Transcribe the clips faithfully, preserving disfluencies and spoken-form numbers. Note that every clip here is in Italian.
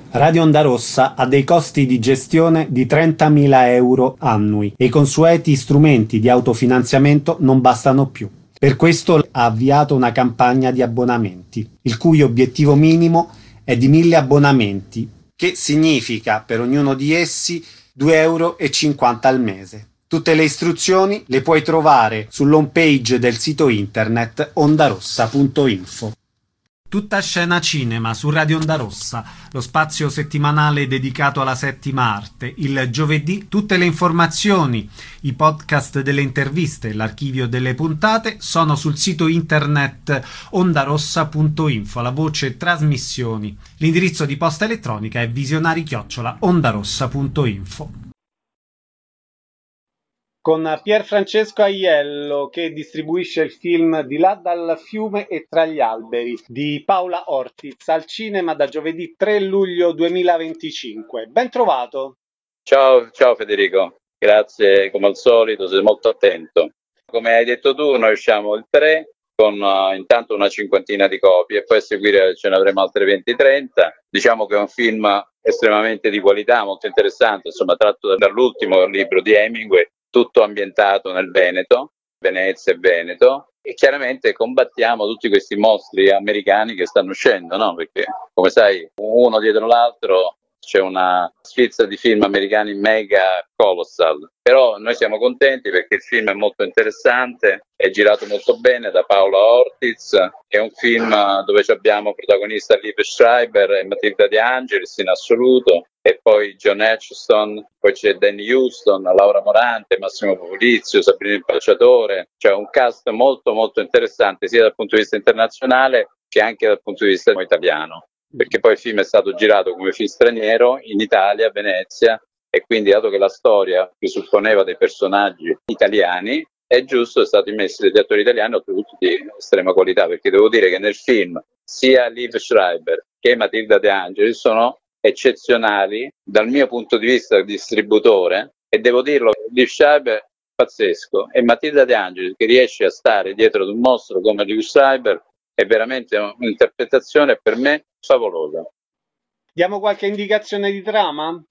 Radio Onda Rossa ha dei costi di gestione di trentamila euro annui e i consueti strumenti di autofinanziamento non bastano più. Per questo ha avviato una campagna di abbonamenti, il cui obiettivo minimo è di mille abbonamenti, che significa per ognuno di essi due euro e cinquanta al mese. Tutte le istruzioni le puoi trovare sull'home page del sito internet ondarossa punto info. Tutta scena cinema su Radio Onda Rossa, lo spazio settimanale dedicato alla settima arte. Il giovedì tutte le informazioni, i podcast delle interviste, l'archivio delle puntate sono sul sito internet ondarossa punto info, la voce trasmissioni. L'indirizzo di posta elettronica è visionari chiocciola ondarossa punto info. Con Pier Francesco Aiello che distribuisce il film Di là dal fiume e tra gli alberi di Paola Ortiz al cinema da giovedì tre luglio duemilaventicinque. Ben trovato. Ciao, ciao Federico, grazie come al solito, sei molto attento. Come hai detto tu, noi usciamo il tre con uh, intanto una cinquantina di copie e poi a seguire ce ne avremo altre venti trenta. Diciamo che è un film estremamente di qualità, molto interessante, insomma tratto dall'ultimo libro di Hemingway, tutto ambientato nel Veneto, Venezia e Veneto, e chiaramente combattiamo tutti questi mostri americani che stanno uscendo, no? Perché come sai uno dietro l'altro c'è una sfilza di film americani mega colossal, però noi siamo contenti perché il film è molto interessante, è girato molto bene da Paola Ortiz, è un film dove abbiamo protagonista Liev Schreiber e Matilda De Angelis in assoluto, e poi John Hutchison, poi c'è Danny Houston, Laura Morante, Massimo Polizio, Sabrina Impalciatore, cioè un cast molto molto interessante sia dal punto di vista internazionale che anche dal punto di vista italiano, perché poi il film è stato girato come film straniero in Italia, a Venezia, e quindi dato che la storia presupponeva dei personaggi italiani, è giusto, è stato immesso degli attori italiani, oltretutto di estrema qualità, perché devo dire che nel film sia Liev Schreiber che Matilda De Angelis sono eccezionali dal mio punto di vista di distributore, e devo dirlo, Liev Schreiber pazzesco, e Matilda De Angelis che riesce a stare dietro ad un mostro come Liev Schreiber è veramente un'interpretazione per me favolosa. Diamo qualche indicazione di trama?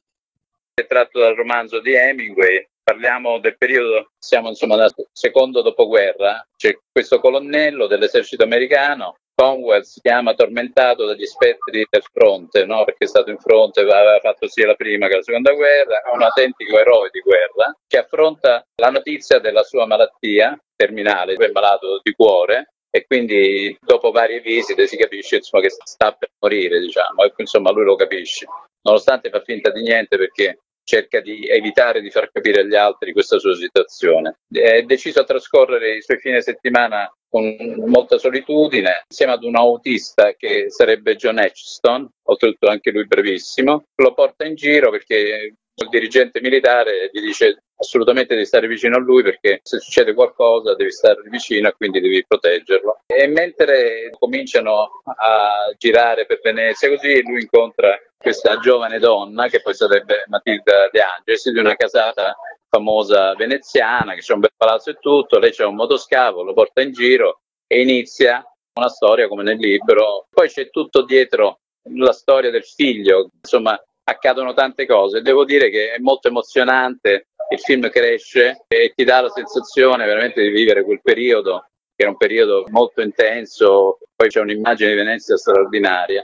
È tratto dal romanzo di Hemingway, parliamo del periodo, siamo insomma nel secondo dopoguerra, c'è questo colonnello dell'esercito americano, Conwell, si chiama, tormentato dagli spettri del fronte, no? Perché è stato in fronte, aveva fatto sia la prima che la seconda guerra, è un autentico eroe di guerra che affronta la notizia della sua malattia terminale, è malato di cuore, e quindi dopo varie visite si capisce insomma che sta per morire, diciamo, e insomma lui lo capisce, nonostante fa finta di niente perché cerca di evitare di far capire agli altri questa sua situazione. È deciso a trascorrere i suoi fine settimana con molta solitudine, insieme ad un autista che sarebbe John Hutchison, oltretutto anche lui brevissimo, lo porta in giro perché il dirigente militare gli dice assolutamente di stare vicino a lui perché se succede qualcosa devi stare vicino e quindi devi proteggerlo. E mentre cominciano a girare per Venezia così, lui incontra questa giovane donna che poi sarebbe Matilda De Angelis, di una casata famosa veneziana che c'è un bel palazzo e tutto, lei c'è un motoscafo, lo porta in giro e inizia una storia come nel libro. Poi c'è tutto dietro la storia del figlio, insomma accadono tante cose. Devo dire che è molto emozionante, il film cresce e ti dà la sensazione veramente di vivere quel periodo, che era un periodo molto intenso, poi c'è un'immagine di Venezia straordinaria.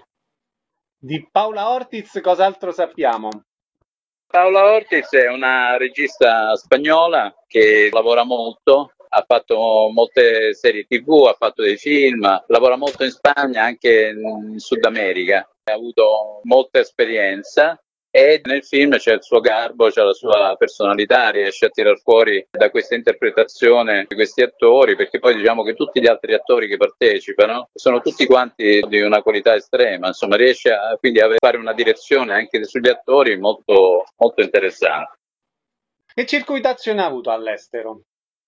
Di Paola Ortiz cos'altro sappiamo? Paola Ortiz è una regista spagnola che lavora molto, ha fatto molte serie tivù, ha fatto dei film, lavora molto in Spagna, anche in Sud America, ha avuto molta esperienza e nel film c'è il suo garbo, c'è la sua personalità, riesce a tirar fuori da questa interpretazione questi attori, perché poi diciamo che tutti gli altri attori che partecipano sono tutti quanti di una qualità estrema, insomma riesce a, quindi a fare una direzione anche sugli attori molto, molto interessante. Che circuitazione ha avuto all'estero?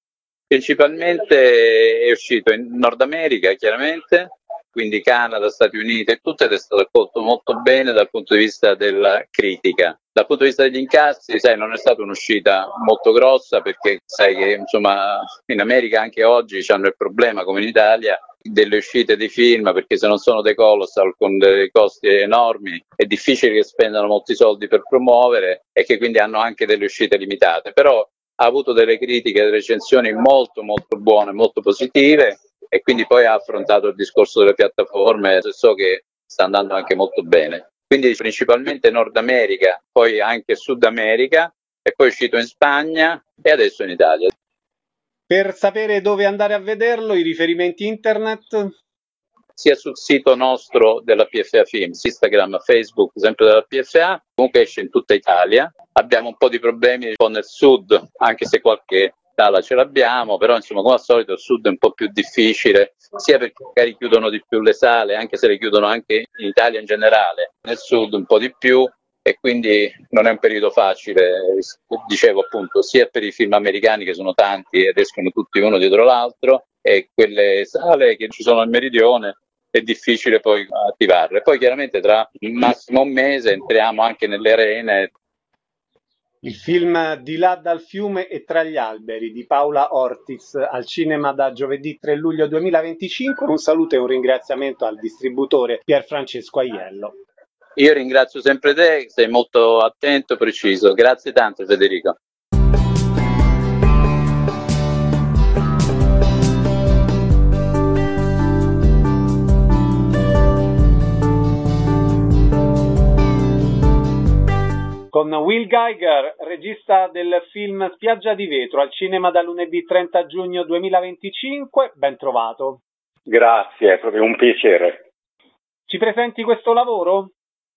Principalmente è uscito in Nord America, chiaramente, quindi Canada, Stati Uniti e tutto, ed è stato accolto molto bene dal punto di vista della critica. Dal punto di vista degli incassi, sai, non è stata un'uscita molto grossa, perché sai che insomma in America anche oggi hanno il problema, come in Italia, delle uscite di film, perché se non sono dei colossal con dei costi enormi è difficile che spendano molti soldi per promuovere, e che quindi hanno anche delle uscite limitate. Però ha avuto delle critiche, delle recensioni molto molto buone, molto positive, e quindi poi ha affrontato il discorso delle piattaforme, e so che sta andando anche molto bene. Quindi principalmente Nord America, poi anche Sud America, e poi è uscito in Spagna e adesso in Italia. Per sapere dove andare a vederlo, i riferimenti internet? Sia sul sito nostro della P F A Films, Instagram, Facebook, sempre della P F A, comunque esce in tutta Italia. Abbiamo un po' di problemi un po' nel sud, anche se qualche sala ce l'abbiamo, però insomma come al solito il sud è un po' più difficile, sia perché magari chiudono di più le sale, anche se le chiudono anche in Italia in generale, nel sud un po' di più, e quindi non è un periodo facile, dicevo appunto, sia per i film americani, che sono tanti ed escono tutti uno dietro l'altro, e quelle sale che ci sono al meridione è difficile poi attivarle. Poi chiaramente tra il massimo un mese entriamo anche nelle arene. Il film Di là dal fiume e tra gli alberi di Paola Ortiz, al cinema da giovedì tre luglio duemilaventicinque. Un saluto e un ringraziamento al distributore Pierfrancesco Aiello. Io ringrazio sempre te, sei molto attento e preciso. Grazie tanto Federico. Con Will Geiger, regista del film Spiaggia di vetro, al cinema da lunedì trenta giugno duemilaventicinque. Ben trovato. Grazie, è proprio un piacere. Ci presenti questo lavoro?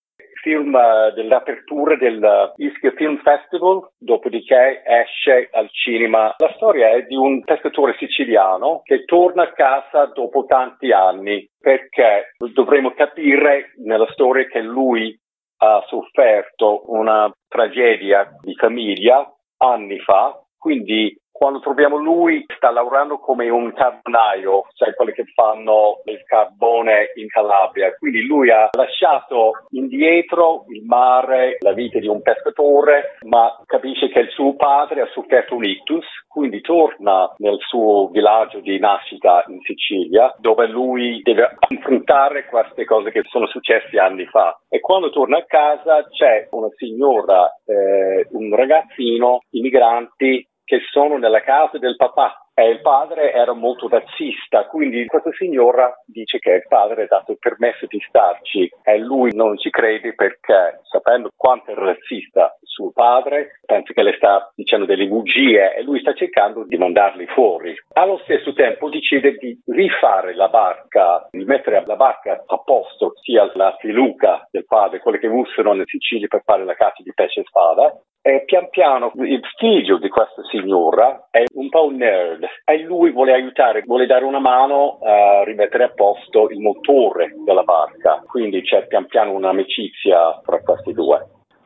Film uh, dell'apertura del Ischia Film Festival, dopodiché esce al cinema. La storia è di un pescatore siciliano che torna a casa dopo tanti anni, perché dovremo capire nella storia che lui ha sofferto una tragedia di famiglia anni fa, quindi quando troviamo lui sta lavorando come un carbonaio, cioè quelli che fanno il carbone in Calabria, quindi lui ha lasciato indietro il mare, la vita di un pescatore, ma capisce che il suo padre ha sofferto un ictus, quindi torna nel suo villaggio di nascita in Sicilia, dove lui deve affrontare queste cose che sono successe anni fa. E quando torna a casa c'è una signora, eh, un ragazzino, i migranti che sono nella casa del papà, e il padre era molto razzista, quindi questa signora dice che il padre ha dato il permesso di starci, e lui non ci crede perché, sapendo quanto è razzista suo padre, pensa che le sta dicendo delle bugie e lui sta cercando di mandarli fuori. Allo stesso tempo decide di rifare la barca, di mettere la barca a posto, sia la filuca del padre, quelle che usano in Sicilia per fare la caccia di pesce e spada. E pian piano il figlio di questa signora è un po' un nerd e lui vuole aiutare, vuole dare una mano a rimettere a posto il motore della barca, quindi c'è pian piano un'amicizia tra questi due.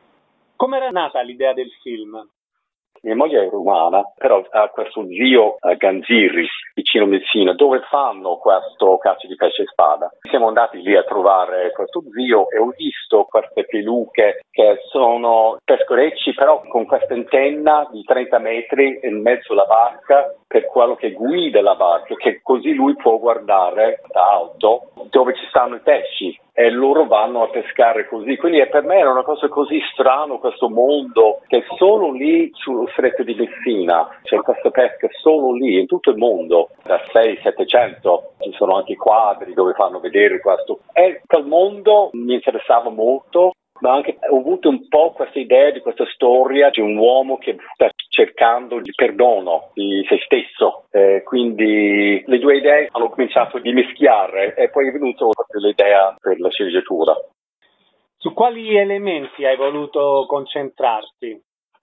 Come era nata l'idea del film? Mia moglie è romana, però ha questo zio a Ganzirri, vicino Messina, dove fanno questo caccia di pesce e spada. Siamo andati lì a trovare questo zio e ho visto queste peluche che sono pescherecci, però con questa antenna di trenta metri in mezzo alla barca per quello che guida la barca, che così lui può guardare da alto dove ci stanno i pesci e loro vanno a pescare così. Quindi per me era una cosa così strana questo mondo, che solo lì sullo stretto di Messina c'è questa pesca solo lì, in tutto il mondo, da sei settecento ci sono anche quadri dove fanno vedere questo, e quel mondo mi interessava molto. Ma anche ho avuto un po' questa idea di questa storia di un uomo che sta cercando il perdono di se stesso, eh, quindi le due idee hanno cominciato a mischiare e poi è venuta l'idea per la sceneggiatura. Su quali elementi hai voluto concentrarti?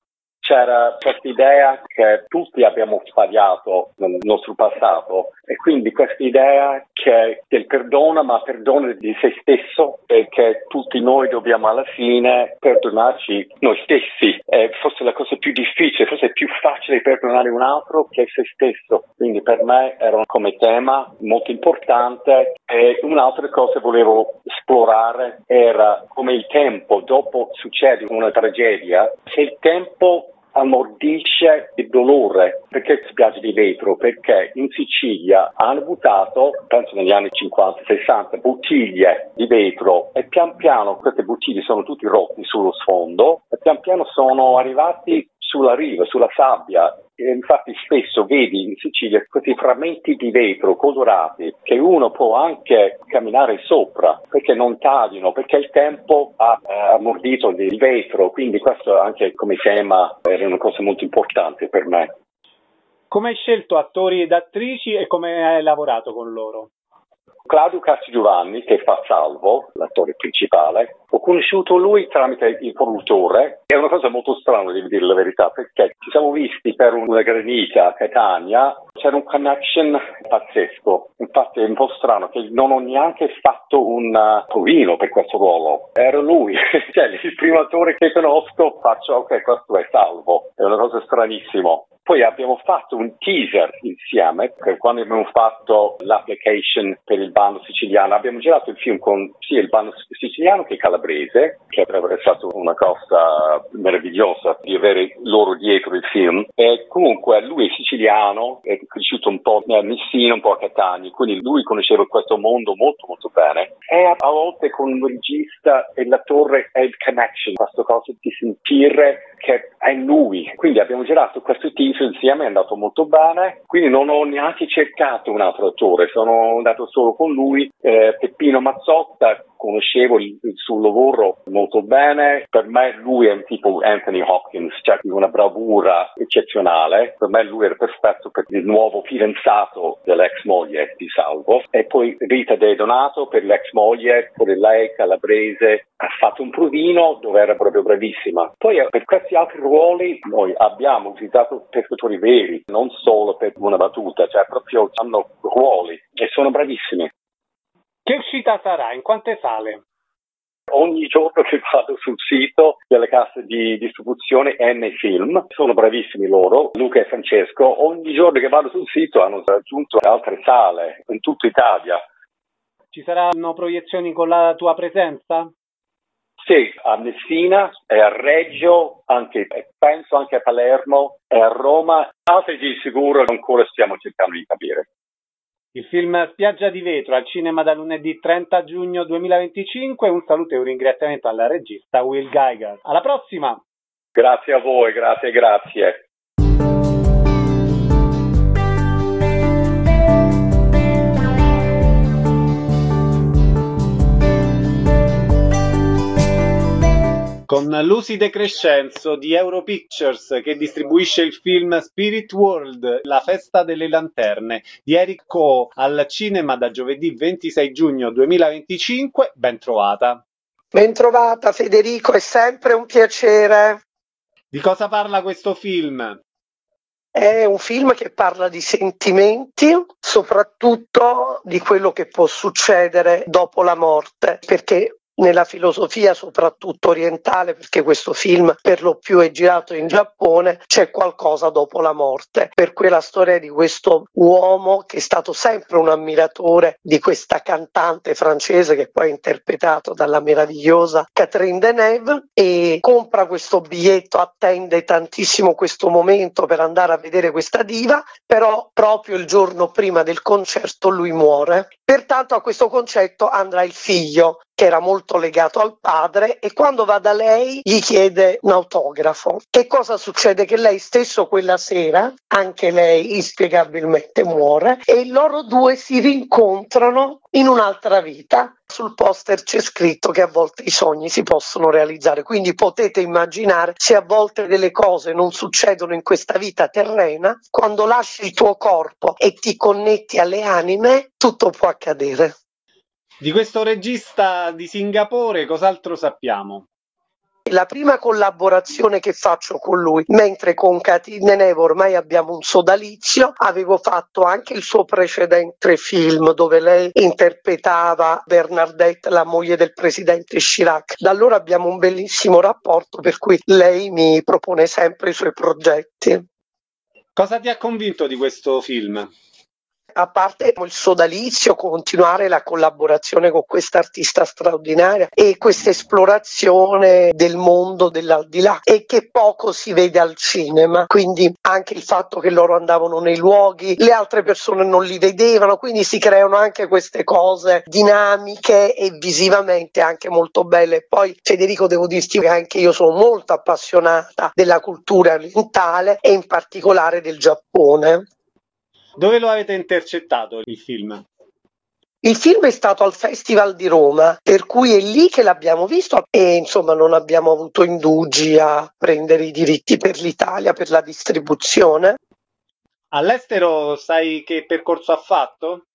c'era questa idea che tutti abbiamo sbagliato nel nostro passato e quindi questa idea che del perdono, ma perdono di se stesso e che tutti noi dobbiamo alla fine perdonarci noi stessi. E forse la cosa più difficile, forse è più facile perdonare un altro che se stesso. Quindi per me era come tema molto importante. E un'altra cosa che volevo esplorare era come il tempo, dopo succede una tragedia, se il tempo ammordisce il dolore. Perché spiagge di vetro? Perché in Sicilia hanno buttato, penso negli anni cinquanta sessanta, bottiglie di vetro e pian piano queste bottiglie sono tutti rotti sullo sfondo e pian piano sono arrivati sulla riva, sulla sabbia. E infatti spesso vedi in Sicilia questi frammenti di vetro colorati che uno può anche camminare sopra perché non tagliano, perché il tempo ha eh, ammordito il vetro, quindi questo anche come tema era una cosa molto importante per me. Come hai scelto attori ed attrici e come hai lavorato con loro? Claudio Castrogiovanni, che fa Salvo, l'attore principale, ho conosciuto lui tramite il produttore. È una cosa molto strana, devo dire la verità, perché ci siamo visti per una granita a Catania, c'era un connection pazzesco. Infatti è un po' strano che non ho neanche fatto un provino per questo ruolo. Era lui, cioè il primo attore che conosco, faccio ok, questo è Salvo. È una cosa stranissima. Poi abbiamo fatto un teaser insieme, quando abbiamo fatto l'application per il bando siciliano. Abbiamo girato il film con sia il bando siciliano che calabrese, che avrebbe stato una cosa meravigliosa di avere loro dietro il film. E comunque lui è siciliano, è cresciuto un po' a Messina, un po' a Catania, quindi lui conosceva questo mondo molto molto bene. E a volte con il regista e l'attore è il connection, questa cosa di sentire che è lui. Quindi abbiamo girato questo teaser insieme, è andato molto bene, quindi non ho neanche cercato un altro attore, sono andato solo con lui. eh, Peppino Mazzotta, conoscevo il, il suo lavoro molto bene, per me lui è un tipo Anthony Hopkins, cioè una bravura eccezionale, per me lui era perfetto per il nuovo fidanzato dell'ex moglie di Salvo. E poi Rita De Donato per l'ex moglie, pure lei calabrese, ha fatto un provino dove era proprio bravissima. Poi per questi altri ruoli noi abbiamo utilizzato pescatori veri, non solo per una battuta, cioè proprio hanno ruoli e sono bravissimi. Che uscita sarà? In quante sale? Ogni giorno che vado sul sito delle casse di distribuzione N Film, sono bravissimi loro, Luca e Francesco, ogni giorno che vado sul sito hanno aggiunto altre sale in tutta Italia. Ci saranno proiezioni con la tua presenza? Sì, a Messina e a Reggio, anche, penso anche a Palermo e a Roma. Altri di sicuro ancora stiamo cercando di capire. Il film Spiaggia di vetro al cinema da lunedì trenta giugno duemilaventicinque. Un saluto e un ringraziamento alla regista Will Geiger. Alla prossima! Grazie a voi, grazie, grazie. Con Lucy De Crescenzo di Europictures, che distribuisce il film Spirit World, La festa delle lanterne, di Eric Coe, al cinema da giovedì ventisei giugno duemilaventicinque. Ben trovata. Ben trovata Federico, è sempre un piacere. Di cosa parla questo film? È un film che parla di sentimenti, soprattutto di quello che può succedere dopo la morte, perché nella filosofia soprattutto orientale, perché questo film per lo più è girato in Giappone, c'è qualcosa dopo la morte. Per cui la storia di questo uomo che è stato sempre un ammiratore di questa cantante francese che poi è interpretato dalla meravigliosa Catherine Deneuve, e compra questo biglietto, attende tantissimo questo momento per andare a vedere questa diva, però proprio il giorno prima del concerto lui muore. Pertanto a questo concerto andrà il figlio, che era molto legato al padre, e quando va da lei gli chiede un autografo. Che cosa succede? Che lei stesso quella sera, anche lei inspiegabilmente muore, e loro due si rincontrano in un'altra vita. Sul poster c'è scritto che a volte i sogni si possono realizzare, quindi potete immaginare, se a volte delle cose non succedono in questa vita terrena, quando lasci il tuo corpo e ti connetti alle anime, tutto può accadere. Di questo regista di Singapore cos'altro sappiamo? la prima collaborazione che faccio con lui, mentre con Katyn Neve ormai abbiamo un sodalizio. Avevo fatto anche il suo precedente film dove lei interpretava Bernadette, la moglie del presidente Chirac. Da allora abbiamo un bellissimo rapporto, per cui lei mi propone sempre i suoi progetti. Cosa ti ha convinto di questo film? A parte il sodalizio, continuare la collaborazione con questa artista straordinaria e questa esplorazione del mondo dell'aldilà, e che poco si vede al cinema, quindi anche il fatto che loro andavano nei luoghi, le altre persone non li vedevano, quindi si creano anche queste cose dinamiche e visivamente anche molto belle. Poi Federico, devo dirti che anche io sono molto appassionata della cultura orientale e in particolare del Giappone. Dove lo avete intercettato il film? Il film è stato al Festival di Roma, per cui è lì che l'abbiamo visto e insomma non abbiamo avuto indugi a prendere i diritti per l'Italia, per la distribuzione. All'estero sai che percorso ha fatto?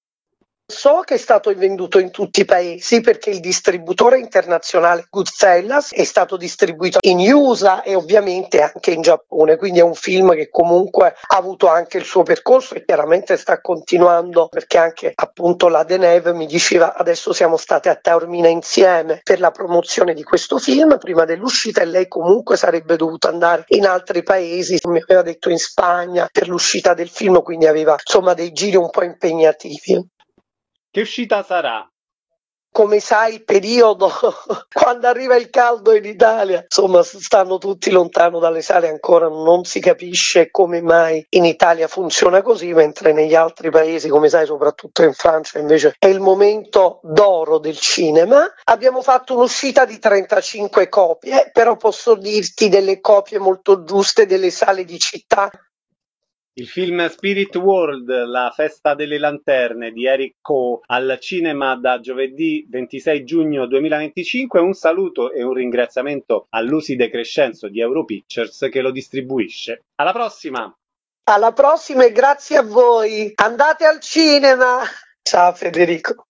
So che è stato venduto in tutti i paesi perché il distributore internazionale Goodfellas è stato distribuito in U S A e ovviamente anche in Giappone, quindi è un film che comunque ha avuto anche il suo percorso e chiaramente sta continuando, perché anche appunto la Deneve mi diceva adesso siamo state a Taormina insieme per la promozione di questo film prima dell'uscita, e lei comunque sarebbe dovuta andare in altri paesi, mi aveva detto in Spagna per l'uscita del film, quindi aveva insomma dei giri un po' impegnativi. Che uscita sarà? Come sai, il periodo quando arriva il caldo in Italia, insomma, stanno tutti lontano dalle sale, ancora non si capisce come mai in Italia funziona così, mentre negli altri paesi, come sai, soprattutto in Francia, invece è il momento d'oro del cinema. Abbiamo fatto un'uscita di trentacinque copie, però posso dirti delle copie molto giuste delle sale di città. Il film Spirit World, la festa delle lanterne di Eric Coe, al cinema da giovedì ventisei giugno duemilaventicinque. Un saluto e un ringraziamento a Lucy De Crescenzo di Europictures che lo distribuisce. Alla prossima! Alla prossima e grazie a voi! Andate al cinema! Ciao Federico!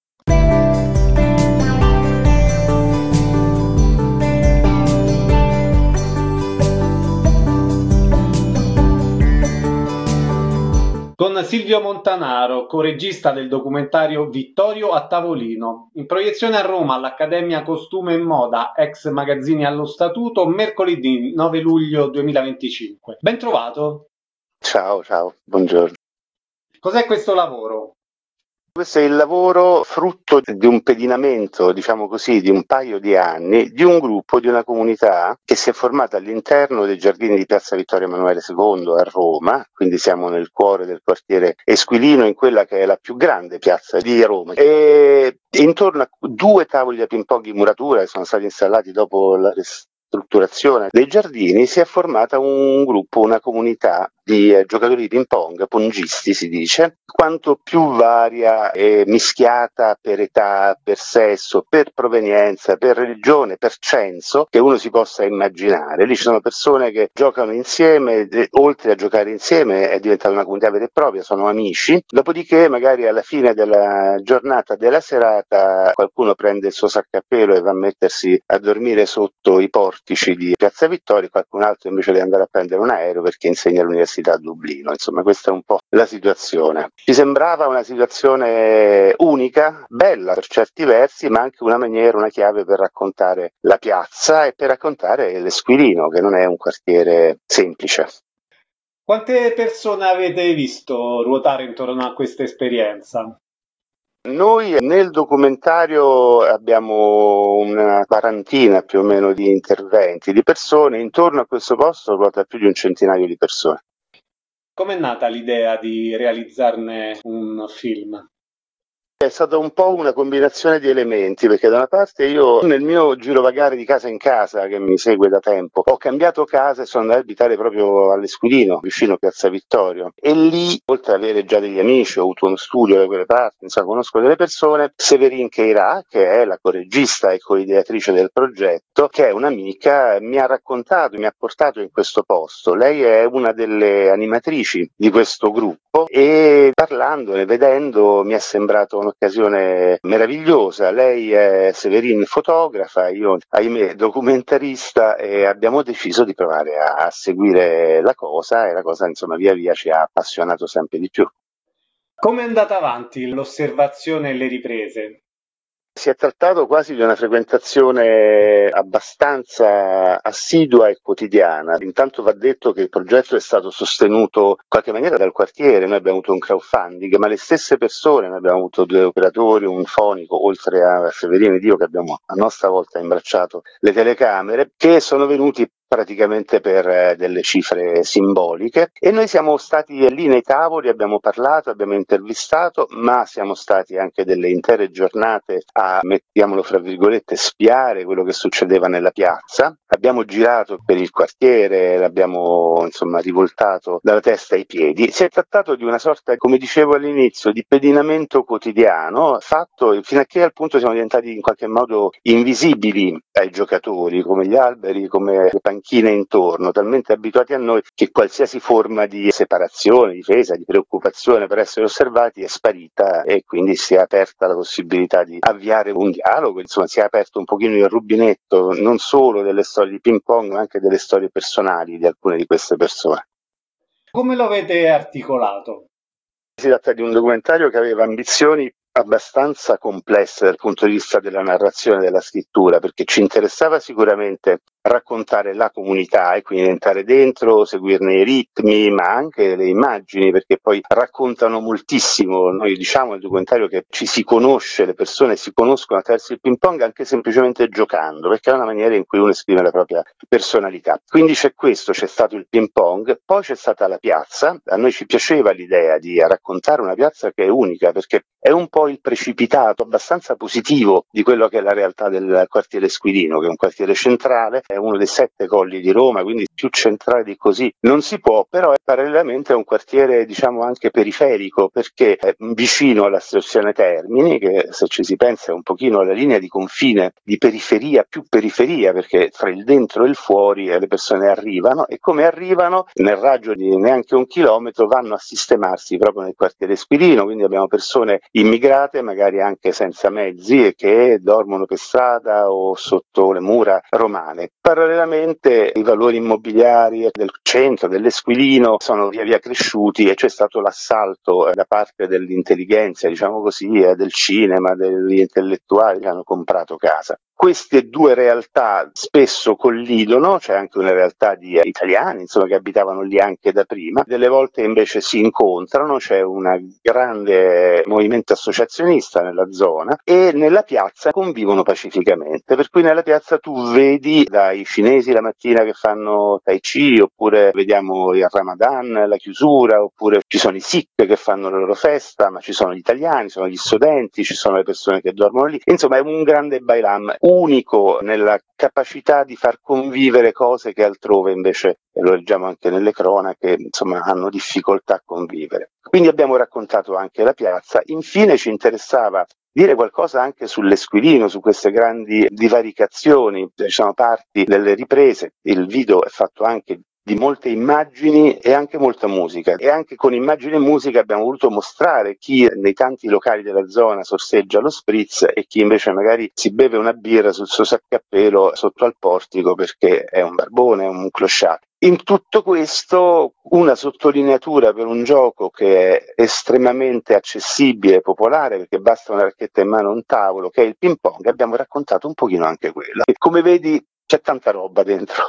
Con Silvio Montanaro, coregista del documentario Vittorio a tavolino, in proiezione a Roma all'Accademia Costume e Moda, ex Magazzini allo Statuto, mercoledì nove luglio duemilaventicinque. Ben trovato. Ciao, ciao, buongiorno. Cos'è questo lavoro? Questo è il lavoro frutto di un pedinamento, diciamo così, di un paio di anni, di un gruppo, di una comunità che si è formata all'interno dei giardini di Piazza Vittorio Emanuele secondo a Roma, quindi siamo nel cuore del quartiere Esquilino, in quella che è la più grande piazza di Roma. E intorno a due tavoli da ping pong in muratura che sono stati installati dopo la ristrutturazione dei giardini, si è formata un gruppo, una comunità di eh, giocatori di ping pong, pongisti si dice, quanto più varia e mischiata per età, per sesso, per provenienza, per religione, per censo, che uno si possa immaginare. Lì ci sono persone che giocano insieme, e, oltre a giocare insieme è diventata una comunità vera e propria, sono amici, dopodiché magari alla fine della giornata, della serata, qualcuno prende il suo sacco a pelo e va a mettersi a dormire sotto i portici di Piazza Vittorio, qualcun altro invece deve andare a prendere un aereo perché insegna all'università a Dublino. Insomma, questa è un po' la situazione. Ci sembrava una situazione unica, bella per certi versi, ma anche una maniera, una chiave per raccontare la piazza e per raccontare l'Esquilino, che non è un quartiere semplice. Quante persone avete visto ruotare intorno a questa esperienza? Noi nel documentario abbiamo una quarantina più o meno di interventi, di persone, intorno a questo posto ruota più di un centinaio di persone. Com'è nata l'idea di realizzarne un film? È stata un po' una combinazione di elementi, perché da una parte io nel mio girovagare di casa in casa, che mi segue da tempo, ho cambiato casa e sono andato a abitare proprio all'Esquilino, vicino a Piazza Vittorio, e lì, oltre ad avere già degli amici, ho avuto uno studio da quelle parti, insomma conosco delle persone, Severin Cheirà, che è la coregista e coideatrice del progetto, che è un'amica, mi ha raccontato, mi ha portato in questo posto. Lei è una delle animatrici di questo gruppo e parlandone, vedendo, mi è sembrato un'occasione meravigliosa. Lei è Severin fotografa, io ahimè documentarista, e abbiamo deciso di provare a, a seguire la cosa, e la cosa insomma via via ci ha appassionato sempre di più. Come è andata avanti l'osservazione e le riprese? Si è trattato quasi di una frequentazione abbastanza assidua e quotidiana. Intanto va detto che il progetto è stato sostenuto in qualche maniera dal quartiere, noi abbiamo avuto un crowdfunding, ma le stesse persone, noi abbiamo avuto due operatori, un fonico, oltre a Severino ed io che abbiamo a nostra volta imbracciato le telecamere, che sono venuti praticamente per eh, delle cifre simboliche, e noi siamo stati lì nei tavoli, abbiamo parlato, abbiamo intervistato, ma siamo stati anche delle intere giornate a, mettiamolo fra virgolette, spiare quello che succedeva nella piazza. Abbiamo girato per il quartiere, l'abbiamo insomma rivoltato dalla testa ai piedi. Si è trattato di una sorta, come dicevo all'inizio, di pedinamento quotidiano, fatto fino a che al punto siamo diventati in qualche modo invisibili ai giocatori, come gli alberi, come le panchine intorno, talmente abituati a noi che qualsiasi forma di separazione, difesa, di preoccupazione per essere osservati è sparita, e quindi si è aperta la possibilità di avviare un dialogo, insomma si è aperto un pochino il rubinetto non solo delle storie di ping pong ma anche delle storie personali di alcune di queste persone. Come lo avete articolato? Si tratta di un documentario che aveva ambizioni abbastanza complesse dal punto di vista della narrazione e della scrittura, perché ci interessava sicuramente raccontare la comunità e quindi entrare dentro, seguirne i ritmi, ma anche le immagini, perché poi raccontano moltissimo. Noi diciamo nel documentario che ci si conosce, le persone si conoscono attraverso il ping pong anche semplicemente giocando, perché è una maniera in cui uno esprime la propria personalità. Quindi c'è questo, c'è stato il ping pong, poi c'è stata la piazza. A noi ci piaceva l'idea di raccontare una piazza che è unica, perché è un po' il precipitato abbastanza positivo di quello che è la realtà del quartiere Squilino, che è un quartiere centrale, è uno dei sette colli di Roma, quindi più centrale di così non si può, però è parallelamente un quartiere diciamo anche periferico, perché è vicino alla stazione Termini, che se ci si pensa è un pochino alla linea di confine di periferia più periferia, perché fra il dentro e il fuori le persone arrivano, e come arrivano nel raggio di neanche un chilometro vanno a sistemarsi proprio nel quartiere Squilino, quindi abbiamo persone immigrate, magari anche senza mezzi, e che dormono per strada o sotto le mura romane. Parallelamente i valori immobiliari del centro, dell'Esquilino, sono via via cresciuti, e c'è stato l'assalto da parte dell'intelligenza, diciamo così, del cinema, degli intellettuali che hanno comprato casa. Queste due realtà spesso collidono, c'è anche una realtà di italiani insomma, che abitavano lì anche da prima, delle volte invece si incontrano, c'è un grande movimento associazionista nella zona, e nella piazza convivono pacificamente, per cui nella piazza tu vedi dai cinesi la mattina che fanno tai chi, oppure vediamo il Ramadan, la chiusura, oppure ci sono i Sikh che fanno la loro festa, ma ci sono gli italiani, ci sono gli studenti, ci sono le persone che dormono lì, insomma è un grande bailam unico nella capacità di far convivere cose che altrove invece, e lo leggiamo anche nelle cronache, insomma hanno difficoltà a convivere. Quindi abbiamo raccontato anche la piazza. Infine ci interessava dire qualcosa anche sull'Esquilino, su queste grandi divaricazioni, ci sono parti delle riprese, il video è fatto anche di molte immagini e anche molta musica, e anche con immagini e musica abbiamo voluto mostrare chi nei tanti locali della zona sorseggia lo spritz e chi invece magari si beve una birra sul suo sacco a pelo sotto al portico perché è un barbone, è un clochard. In tutto questo una sottolineatura per un gioco che è estremamente accessibile e popolare, perché basta una racchetta in mano e un tavolo, che è il ping pong. Abbiamo raccontato un pochino anche quello, e come vedi c'è tanta roba dentro.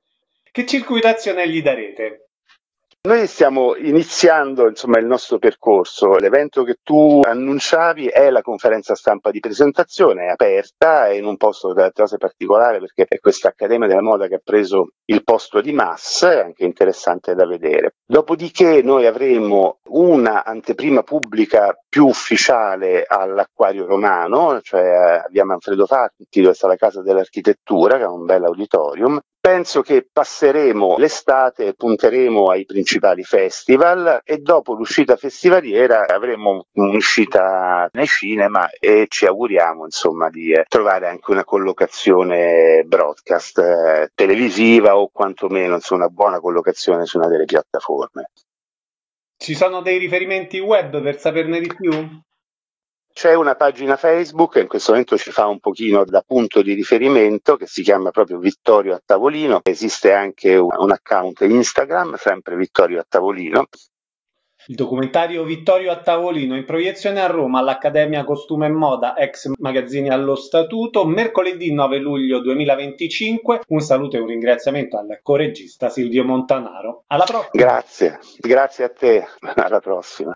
Che circuitazione gli darete? Noi stiamo iniziando insomma il nostro percorso. L'evento che tu annunciavi è la conferenza stampa di presentazione, è aperta, è in un posto tra l'altro particolare perché è questa Accademia della Moda che ha preso il posto di Mass, è anche interessante da vedere. Dopodiché noi avremo una anteprima pubblica più ufficiale all'Acquario Romano, cioè a via Manfredo Fatti, dove sta la Casa dell'Architettura, che è un bel auditorium. Penso che passeremo l'estate e punteremo ai principali festival, e dopo l'uscita festivaliera avremo un'uscita nei cinema, e ci auguriamo insomma di eh, trovare anche una collocazione broadcast eh, televisiva, o quantomeno insomma, una buona collocazione su una delle piattaforme. Ci sono dei riferimenti web per saperne di più? C'è una pagina Facebook che in questo momento ci fa un pochino da punto di riferimento, che si chiama proprio Vittorio a Tavolino. Esiste anche un, un account Instagram, sempre Vittorio a Tavolino. Il documentario Vittorio a Tavolino, in proiezione a Roma all'Accademia Costume e Moda, ex Magazzini allo Statuto, mercoledì nove luglio duemilaventicinque. Un saluto e un ringraziamento al coregista Silvio Montanaro. Alla prossima. Grazie, grazie a te. Alla prossima.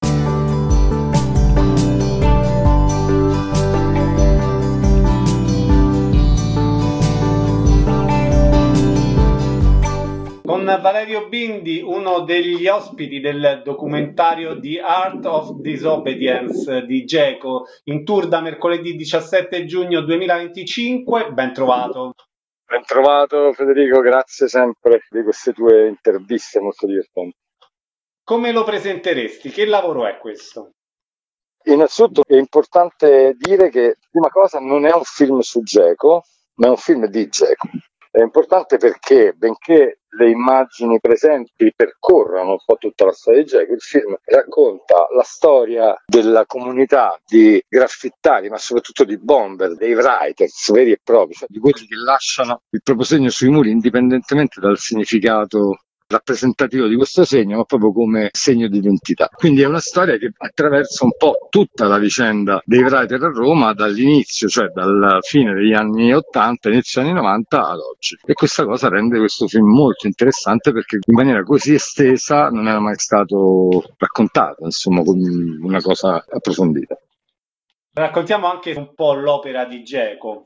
Con Valerio Bindi, uno degli ospiti del documentario The Art of Disobedience di Geco, in tour da mercoledì diciassette giugno duemilaventicinque. Ben trovato. Ben trovato Federico, grazie sempre di queste tue interviste molto divertenti. Come lo presenteresti? Che lavoro è questo? Innanzitutto è importante dire che, prima cosa, non è un film su Geco, ma è un film di Geco. È importante perché, benché le immagini presenti percorrano un po' tutta la storia di Geco, il film racconta la storia della comunità di graffittari, ma soprattutto di bomber, dei writers veri e propri, cioè di quelli che lasciano il proprio segno sui muri indipendentemente dal significato rappresentativo di questo segno, ma proprio come segno di identità. Quindi è una storia che attraversa un po' tutta la vicenda dei writer a Roma dall'inizio, cioè dalla fine degli anni ottanta, inizio anni novanta ad oggi. E questa cosa rende questo film molto interessante perché in maniera così estesa non era mai stato raccontato, insomma, come una cosa approfondita. Raccontiamo anche un po' l'opera di Geco.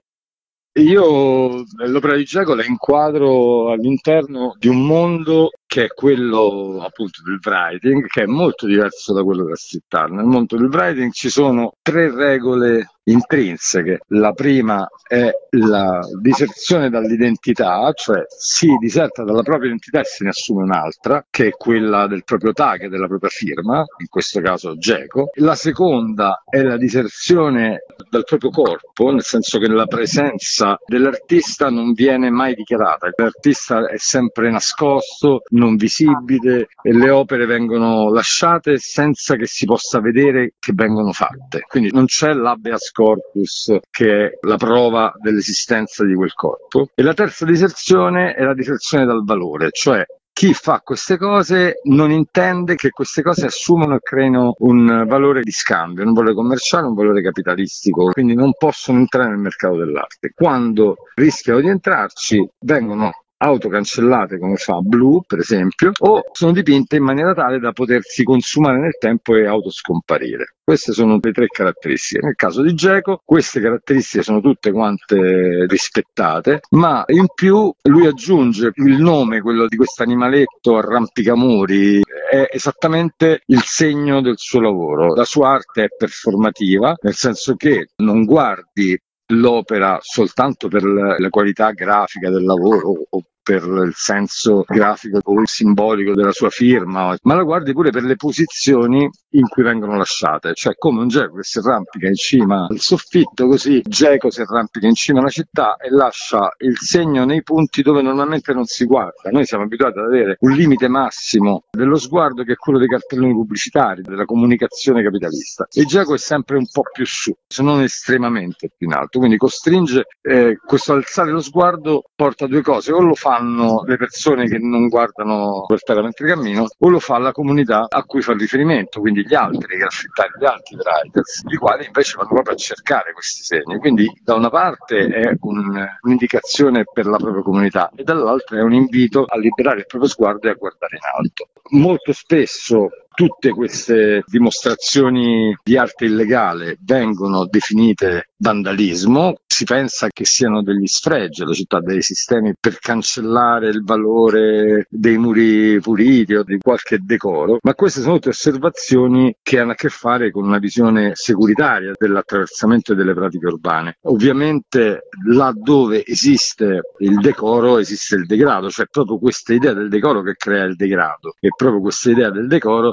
Io l'opera di Geco la inquadro all'interno di un mondo che è quello appunto del writing, che è molto diverso da quello della street art. Nel mondo del writing ci sono tre regole intrinseche. La prima è la diserzione dall'identità, cioè si diserta dalla propria identità e se ne assume un'altra, che è quella del proprio tag, della propria firma, in questo caso Geco. La seconda è la diserzione dal proprio corpo, nel senso che la presenza dell'artista non viene mai dichiarata, l'artista è sempre nascosto, non visibile, e le opere vengono lasciate senza che si possa vedere che vengono fatte. Quindi non c'è l'habeas corpus, che è la prova dell'esistenza di quel corpo. E la terza diserzione è la diserzione dal valore, cioè chi fa queste cose non intende che queste cose assumano e creino un valore di scambio, un valore commerciale, un valore capitalistico, quindi non possono entrare nel mercato dell'arte. Quando rischiano di entrarci vengono autocancellate, come fa Blue per esempio, o sono dipinte in maniera tale da potersi consumare nel tempo e autoscomparire. Queste sono le tre caratteristiche. Nel caso di Geco queste caratteristiche sono tutte quante rispettate, ma in più lui aggiunge il nome, quello di questo animaletto arrampicamuri, è esattamente il segno del suo lavoro. La sua arte è performativa, nel senso che non guardi l'opera soltanto per la qualità grafica del lavoro o per il senso grafico o simbolico della sua firma, ma la guardi pure per le posizioni in cui vengono lasciate, cioè come un Geco che si arrampica in cima al soffitto, così Geco si arrampica in cima alla città e lascia il segno nei punti dove normalmente non si guarda. Noi siamo abituati ad avere un limite massimo dello sguardo che è quello dei cartelloni pubblicitari, della comunicazione capitalista, e Geco è sempre un po' più su, se non estremamente più in alto, quindi costringe eh, questo alzare lo sguardo porta a due cose: o lo fanno le persone che non guardano per terra mentre cammino, o lo fa la comunità a cui fa riferimento, quindi gli altri graffittari, gli altri writers, i quali invece vanno proprio a cercare questi segni. Quindi da una parte è un, un'indicazione per la propria comunità e dall'altra è un invito a liberare il proprio sguardo e a guardare in alto. Molto spesso tutte queste dimostrazioni di arte illegale vengono definite vandalismo. Si pensa che siano degli sfregi alla città, dei sistemi per cancellare il valore dei muri puliti o di qualche decoro, ma queste sono tutte osservazioni che hanno a che fare con una visione securitaria dell'attraversamento delle pratiche urbane. Ovviamente laddove esiste il decoro esiste il degrado, cioè proprio questa idea del decoro che crea il degrado, e proprio questa idea del decoro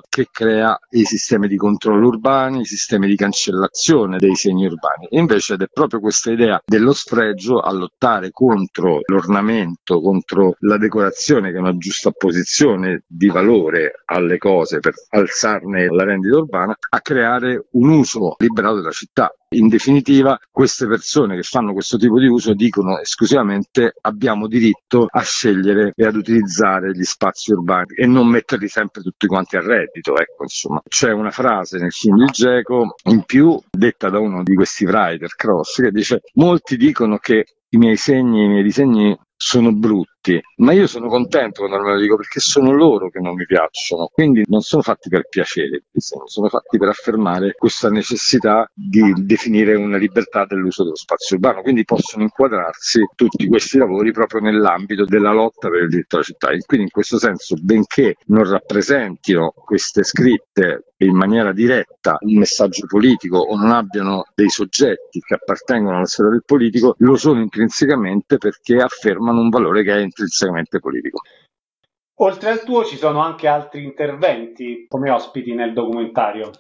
che crea i sistemi di controllo urbani, i sistemi di cancellazione dei segni urbani. E invece ed è proprio questa idea dello sfregio a lottare contro l'ornamento, contro la decorazione, che è una giustapposizione di valore alle cose per alzarne la rendita urbana, a creare un uso liberato della città. In definitiva, queste persone che fanno questo tipo di uso dicono esclusivamente: abbiamo diritto a scegliere e ad utilizzare gli spazi urbani e non metterli sempre tutti quanti a reddito. Ecco, insomma, c'è una frase nel film di Dzeko in più detta da uno di questi writer, Cross, che dice: molti dicono che i miei segni, i miei disegni sono brutti, ma io sono contento quando me lo dico, perché sono loro che non mi piacciono, quindi non sono fatti per piacere, sono fatti per affermare questa necessità di definire una libertà dell'uso dello spazio urbano, quindi possono inquadrarsi tutti questi lavori proprio nell'ambito della lotta per il diritto alla città. E quindi in questo senso, benché non rappresentino queste scritte in maniera diretta un messaggio politico o non abbiano dei soggetti che appartengono alla sfera del politico, lo sono intrinsecamente perché affermano un valore che è intrinsecamente politico. Oltre al tuo ci sono anche altri interventi come ospiti nel documentario.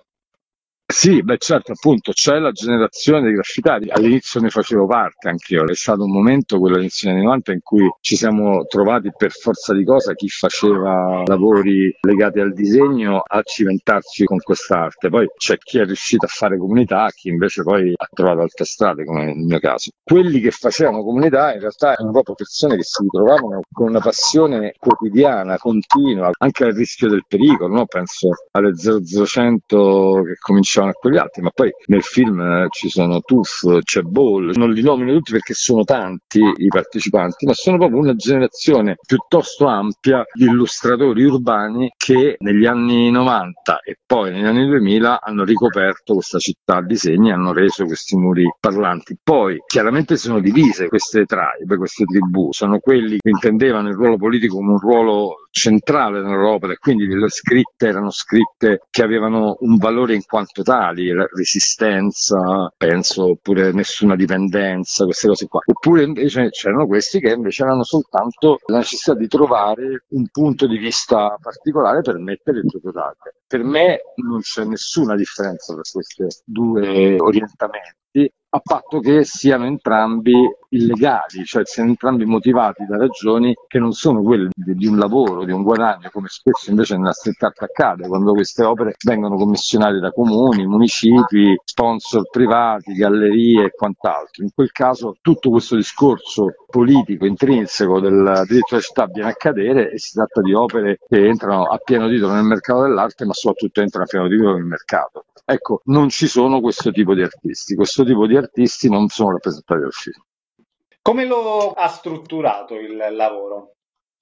Sì, beh certo, appunto, c'è la generazione dei graffitati, all'inizio ne facevo parte anch'io, è stato un momento, quello degli anni novanta, in cui ci siamo trovati per forza di cosa, chi faceva lavori legati al disegno, a cimentarci con quest'arte. Poi c'è chi è riuscito a fare comunità, chi invece poi ha trovato altre strade, come nel mio caso. Quelli che facevano comunità in realtà erano proprio persone che si ritrovavano con una passione quotidiana, continua, anche al rischio del pericolo, no? Penso alle zero zero cento che cominciavano a quegli altri, ma poi nel film eh, ci sono Tuff, c'è Ball, non li nomino tutti perché sono tanti i partecipanti, ma sono proprio una generazione piuttosto ampia di illustratori urbani che negli anni novanta e poi negli anni duemila hanno ricoperto questa città a disegni, hanno reso questi muri parlanti. Poi chiaramente sono divise queste tribe, queste tribù, sono quelli che intendevano il ruolo politico come un ruolo centrale nell'opera, e quindi le scritte erano scritte che avevano un valore in quanto tali, la resistenza, penso, oppure nessuna dipendenza, queste cose qua. Oppure invece c'erano questi che invece avevano soltanto la necessità di trovare un punto di vista particolare per mettere il proprio target. Per me non c'è nessuna differenza tra questi due orientamenti, a patto che siano entrambi illegali, cioè siano entrambi motivati da ragioni che non sono quelle di, di un lavoro, di un guadagno, come spesso invece nella street art accade, quando queste opere vengono commissionate da comuni, municipi, sponsor privati, gallerie e quant'altro. In quel caso tutto questo discorso politico intrinseco del diritto alla città viene a cadere e si tratta di opere che entrano a pieno titolo nel mercato dell'arte, ma soprattutto entrano a pieno titolo nel mercato. Ecco, non ci sono questo tipo di artisti, questo tipo di artisti non sono rappresentati dal film. Come lo ha strutturato il lavoro?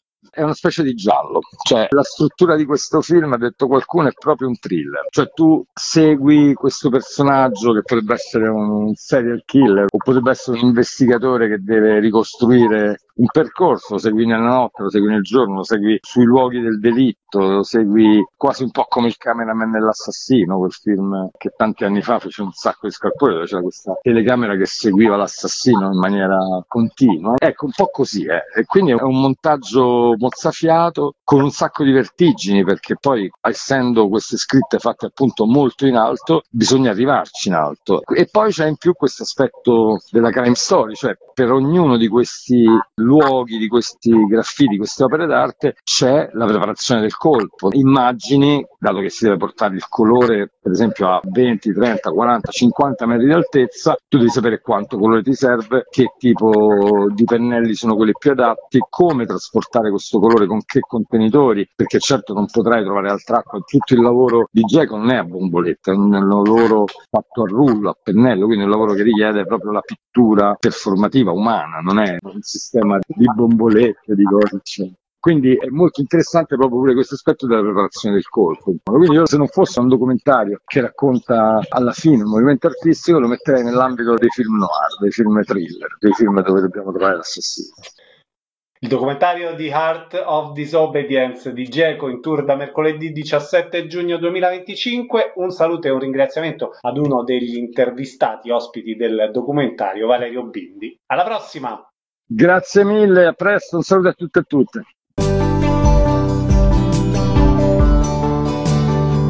È una specie di giallo, cioè la struttura di questo film, ha detto qualcuno, è proprio un thriller, cioè tu segui questo personaggio che potrebbe essere un serial killer o potrebbe essere un investigatore che deve ricostruire un percorso, lo segui nella notte, lo segui nel giorno, lo segui sui luoghi del delitto, lo segui quasi un po' come il cameraman dell'assassino, quel film che tanti anni fa fece un sacco di scalpore, dove c'era questa telecamera che seguiva l'assassino in maniera continua. Ecco, un po' così è, e quindi è un montaggio mozzafiato con un sacco di vertigini, perché poi essendo queste scritte fatte appunto molto in alto bisogna arrivarci in alto, e poi c'è in più questo aspetto della crime story, cioè per ognuno di questi luoghi, di questi graffiti, di queste opere d'arte c'è la preparazione del colpo, immagini, dato che si deve portare il colore per esempio a venti, trenta, quaranta, cinquanta metri di altezza, tu devi sapere quanto colore ti serve, che tipo di pennelli sono quelli più adatti, come trasportare questo colore, con che contenitori, perché certo non potrai trovare altra acqua. Tutto il lavoro di Dzeko non è a bomboletta, è un lavoro fatto a rullo, a pennello, quindi è un lavoro che richiede proprio la pittura performativa umana, non è un sistema di bombolette, di cose, cioè. Quindi è molto interessante proprio pure questo aspetto della preparazione del colpo. Quindi io, se non fosse un documentario che racconta alla fine il movimento artistico, lo metterei nell'ambito dei film noir, dei film thriller, dei film dove dobbiamo trovare l'assassino. Il documentario The Art of Disobedience di Dzeko, in tour da mercoledì diciassette giugno duemilaventicinque. Un saluto e un ringraziamento ad uno degli intervistati ospiti del documentario, Valerio Bindi. Alla prossima! Grazie mille, a presto, un saluto a tutte e tutte.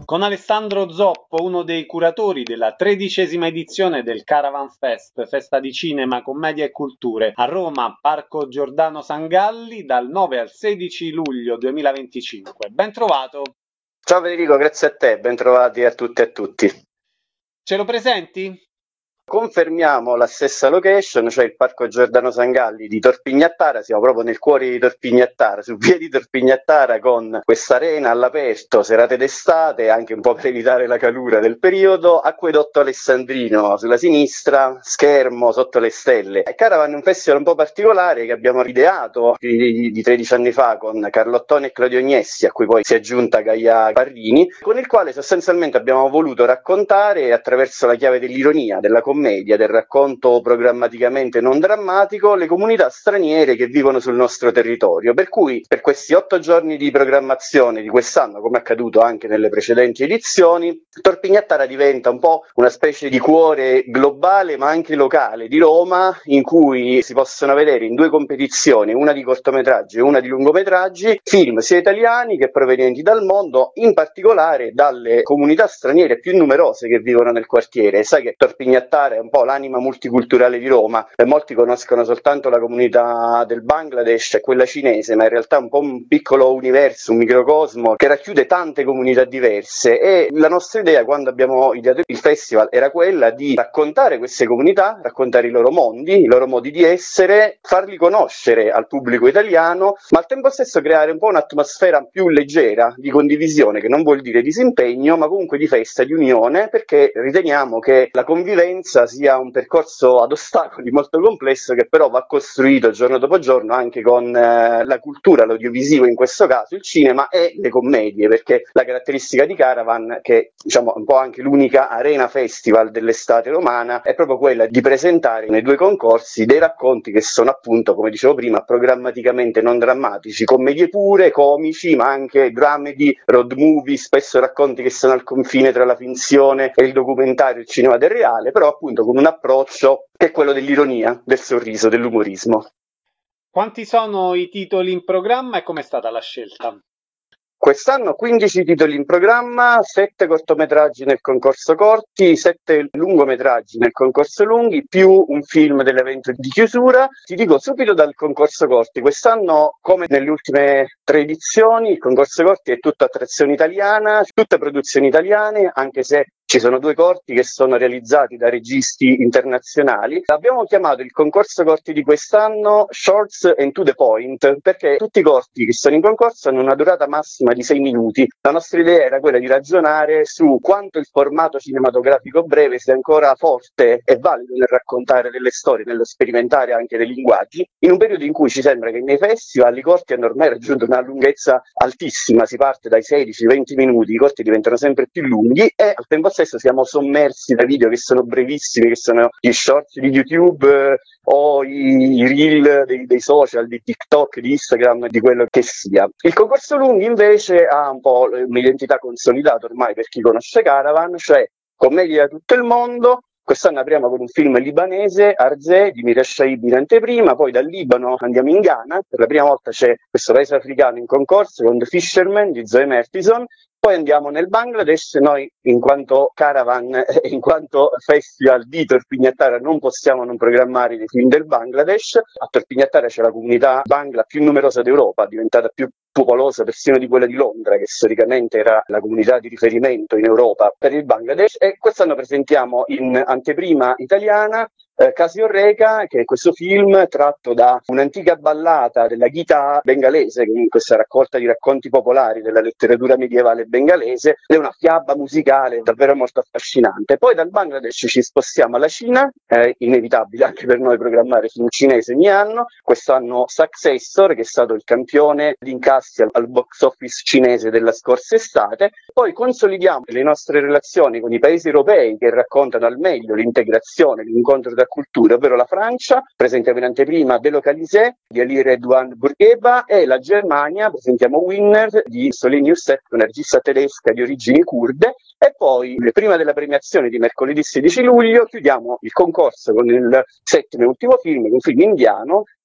Con Alessandro Zoppo, uno dei curatori della tredicesima edizione del Caravan Fest, festa di cinema, commedia e culture, a Roma, Parco Giordano Sangalli, dal nove al sedici luglio duemilaventicinque. Ben trovato! Ciao Federico, grazie a te, ben trovati a tutti e a tutti. Ce lo presenti? Confermiamo la stessa location, cioè il Parco Giordano Sangalli di Torpignattara. Siamo proprio nel cuore di Torpignattara, su via di Torpignattara, con questa arena all'aperto, serate d'estate, anche un po' per evitare la calura del periodo, acquedotto alessandrino sulla sinistra, schermo sotto le stelle. Caravan è un festival un po' particolare che abbiamo ideato più di, di tredici anni fa con Carlottone e Claudio Agnessi, a cui poi si è aggiunta Gaia Parrini, con il quale sostanzialmente abbiamo voluto raccontare attraverso la chiave dell'ironia, della commedia, del racconto programmaticamente non drammatico, le comunità straniere che vivono sul nostro territorio. Per cui per questi otto giorni di programmazione di quest'anno, come è accaduto anche nelle precedenti edizioni, Torpignattara diventa un po' una specie di cuore globale ma anche locale di Roma, in cui si possono vedere in due competizioni, una di cortometraggi e una di lungometraggi, film sia italiani che provenienti dal mondo, in particolare dalle comunità straniere più numerose che vivono nel quartiere. Sai che Torpignattara è un po' l'anima multiculturale di Roma, e molti conoscono soltanto la comunità del Bangladesh e quella cinese, ma in realtà è un po' un piccolo universo, un microcosmo che racchiude tante comunità diverse. E la nostra idea, quando abbiamo ideato il festival, era quella di raccontare queste comunità, raccontare i loro mondi, i loro modi di essere, farli conoscere al pubblico italiano, ma al tempo stesso creare un po' un'atmosfera più leggera, di condivisione, che non vuol dire disimpegno, ma comunque di festa, di unione, perché riteniamo che la convivenza sia un percorso ad ostacoli molto complesso, che però va costruito giorno dopo giorno anche con eh, la cultura, l'audiovisivo in questo caso, il cinema e le commedie, perché la caratteristica di Caravan, che diciamo un po' anche l'unica arena festival dell'estate romana, è proprio quella di presentare nei due concorsi dei racconti che sono appunto, come dicevo prima, programmaticamente non drammatici, commedie pure, comici, ma anche dramedy, road movie, spesso racconti che sono al confine tra la finzione e il documentario, il cinema del reale, però appunto con un approccio che è quello dell'ironia, del sorriso, dell'umorismo. Quanti sono i titoli in programma e com'è stata la scelta? Quest'anno quindici titoli in programma, sette cortometraggi nel concorso corti, sette lungometraggi nel concorso lunghi, più un film dell'evento di chiusura. Ti dico subito dal concorso corti, quest'anno come nelle ultime tre edizioni il concorso corti è tutto attrazione italiana, tutte produzioni italiane, anche se ci sono due corti che sono realizzati da registi internazionali. Abbiamo chiamato il concorso corti di quest'anno Shorts and to the Point, perché tutti i corti che sono in concorso hanno una durata massima di sei minuti. La nostra idea era quella di ragionare su quanto il formato cinematografico breve sia ancora forte e valido nel raccontare delle storie, nello sperimentare anche dei linguaggi, in un periodo in cui ci sembra che nei festival i corti hanno ormai raggiunto una lunghezza altissima, si parte dai sedici venti minuti, i corti diventano sempre più lunghi e al tempo stesso siamo sommersi da video che sono brevissimi, che sono gli shorts di YouTube eh, o i, i reel dei, dei social, di TikTok, di Instagram, di quello che sia. Il concorso lunghi invece ha un po' un'identità consolidata ormai per chi conosce Caravan, cioè commedie da tutto il mondo. Quest'anno apriamo con un film libanese, Arzè, di Mirash Shaib in anteprima, poi dal Libano andiamo in Ghana, per la prima volta c'è questo paese africano in concorso con The Fisherman di Zoe Mertison. Poi andiamo nel Bangladesh, noi in quanto Caravan e in quanto festival di Torpignattara non possiamo non programmare dei film del Bangladesh. A Torpignattara c'è la comunità bangla più numerosa d'Europa, diventata più popolosa persino di quella di Londra, che storicamente era la comunità di riferimento in Europa per il Bangladesh, e quest'anno presentiamo in anteprima italiana Eh, Casio Reca, che è questo film tratto da un'antica ballata della Gita bengalese, in questa raccolta di racconti popolari della letteratura medievale bengalese, è una fiaba musicale davvero molto affascinante. Poi dal Bangladesh ci spostiamo alla Cina, è inevitabile anche per noi programmare film cinese ogni anno, quest'anno Successor, che è stato il campione di incassi al, al box office cinese della scorsa estate. Poi consolidiamo le nostre relazioni con i paesi europei che raccontano al meglio l'integrazione, l'incontro tra cultura, ovvero la Francia, presentiamo in anteprima Delocalisé di Ali Redouane Bourguiba, e la Germania, presentiamo Winner di Solène Youssef, una regista tedesca di origini kurde, e poi prima della premiazione di mercoledì sedici luglio chiudiamo il concorso con il settimo e ultimo film, un film indiano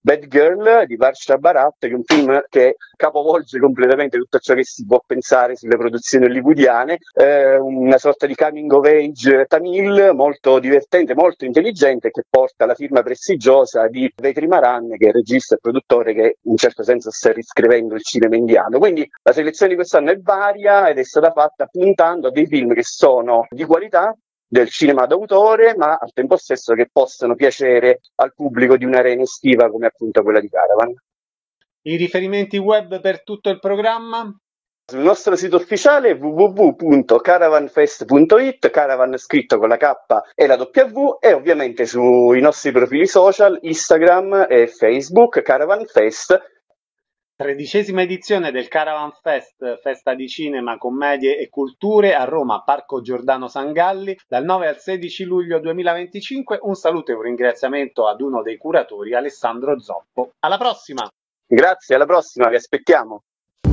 Bad Girl di Varsha Bharat, che è un film che capovolge completamente tutto ciò che si può pensare sulle produzioni hollywoodiane, eh, una sorta di coming of age tamil molto divertente, molto intelligente, che porta la firma prestigiosa di Vetrimaran, che è il regista e produttore che in un certo senso sta riscrivendo il cinema indiano. Quindi la selezione di quest'anno è varia ed è stata fatta puntando a dei film che sono di qualità, del cinema d'autore, ma al tempo stesso che possano piacere al pubblico di un'arena estiva come appunto quella di Caravan. I riferimenti web per tutto il programma? Sul nostro sito ufficiale w w w punto caravanfest punto i t, Caravan scritto con la K e la W, e ovviamente sui nostri profili social Instagram e Facebook Caravan Fest. Tredicesima edizione del Caravan Fest, festa di cinema, commedie e culture a Roma, Parco Giordano Sangalli, dal nove al sedici luglio duemilaventicinque. Un saluto e un ringraziamento ad uno dei curatori, Alessandro Zoppo. Alla prossima! Grazie, alla prossima, vi aspettiamo!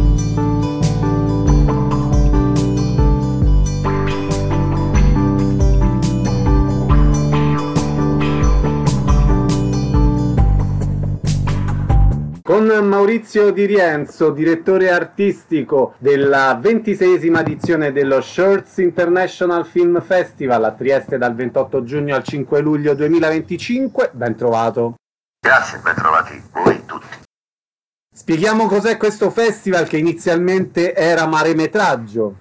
Con Maurizio Di Rienzo, direttore artistico della ventiseiesima edizione dello Shorts International Film Festival a Trieste dal ventotto giugno al cinque luglio duemilaventicinque. Ben trovato. Grazie, ben trovati voi tutti. Spieghiamo cos'è questo festival che inizialmente era maremetraggio.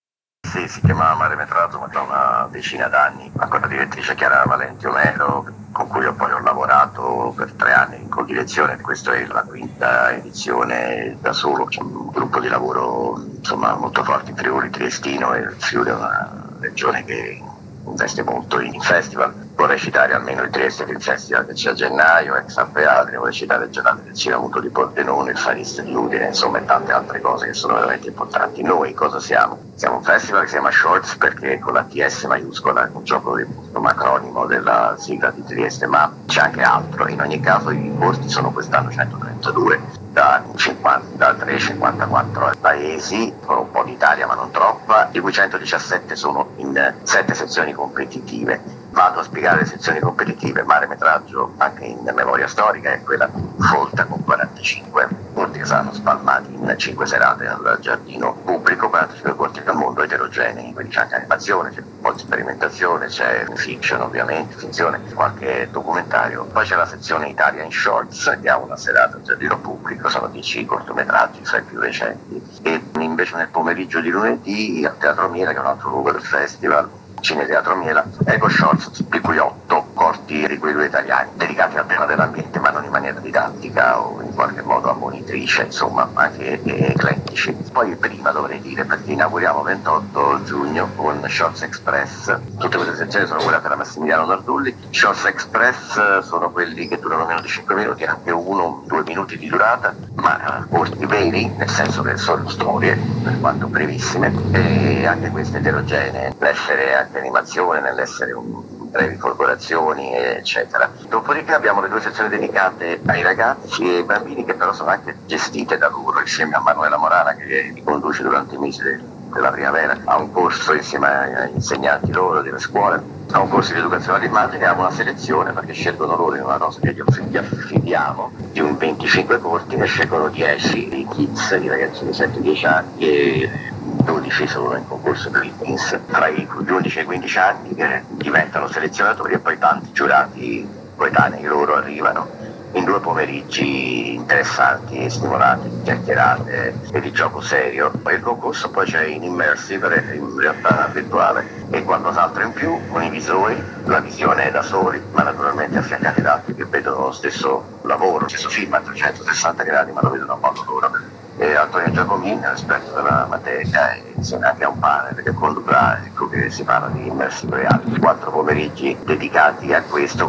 Sì, si chiamava Maremetraggio, ma da una decina d'anni, con la direttrice Chiara Valenti Omero, con cui io poi ho lavorato per tre anni in co-direzione. Questa è la quinta edizione da solo. C'è un gruppo di lavoro insomma molto forte in Friuli Triestino, e il Friuli è una regione che investe molto in festival. Vorrei citare almeno il Trieste Film Festival che c'è a gennaio, ex Appe Adria, vorrei citare il Giornate del Cinema Muto di Pordenone, il Farista di Udine, insomma, e tante altre cose che sono veramente importanti. Noi cosa siamo? Siamo un festival che si chiama Shorts perché con la T S maiuscola, un gioco di un acronimo della sigla di Trieste, ma c'è anche altro. In ogni caso i posti sono quest'anno centotrentadue, da cinquanta, da tre cinquantaquattro paesi, con un po' d'Italia ma non troppa, di cui centodiciassette sono in sette sezioni competitive. Vado a spiegare le sezioni competitive. Maremetraggio, anche in memoria storica, è quella folta con quarantacinque corti che saranno spalmati in cinque serate al giardino pubblico, quarantacinque corti dal mondo eterogenei, quindi c'è anche animazione, c'è un po' di sperimentazione, c'è fiction ovviamente, finzione, qualche documentario. Poi c'è la sezione Italia in Shorts, che ha una serata al giardino pubblico, sono dieci cortometraggi, tra i più recenti. E invece nel pomeriggio di lunedì al Teatro Miela, che è un altro luogo del festival, Cineteatro Miela, Eco Shorts, di cui otto corti di quei due italiani, dedicati al tema dell'ambiente, ma non in maniera didattica o in qualche modo ammonitrice, insomma, anche eclettici. Poi prima dovrei dire, perché inauguriamo ventotto giugno con Shorts Express. Tutte queste sezioni sono quelle per Massimiliano Nardulli. Shorts Express sono quelli che durano meno di cinque minuti, anche uno, due minuti di durata, ma corti veri, nel senso che sono storie, per quanto brevissime, e anche queste eterogenee, l'essere anche animazione, nell'essere un brevi corporazioni, eccetera. Dopodiché abbiamo le due sezioni dedicate ai ragazzi e ai bambini, che però sono anche gestite da loro, insieme a Manuela Morana, che li conduce durante i mesi della primavera, a un corso insieme agli insegnanti loro delle scuole, a un corso di educazione all'immagine, a una selezione, perché scelgono loro in una cosa che gli affidiamo, di un venticinque corti, ne scelgono dieci i kids, i ragazzi di sette dieci anni, e dodici sono in concorso per il Teens, tra i undici e i quindici anni, che diventano selezionatori, e poi tanti giurati coetanei loro arrivano in due pomeriggi interessanti, stimolanti, di chiacchierate e di gioco serio. Il concorso poi c'è in immersive, in realtà virtuale, e qualcos'altro in più, con i visori, la visione da soli, ma naturalmente affiancati da altri che vedono lo stesso lavoro, lo stesso film a trecentosessanta gradi, ma lo vedono a modo loro. E Antonio Giacomini, esperto della materia, e insieme anche a un panel che condurrà, ecco, che si parla di immersive reality, quattro pomeriggi dedicati a questo.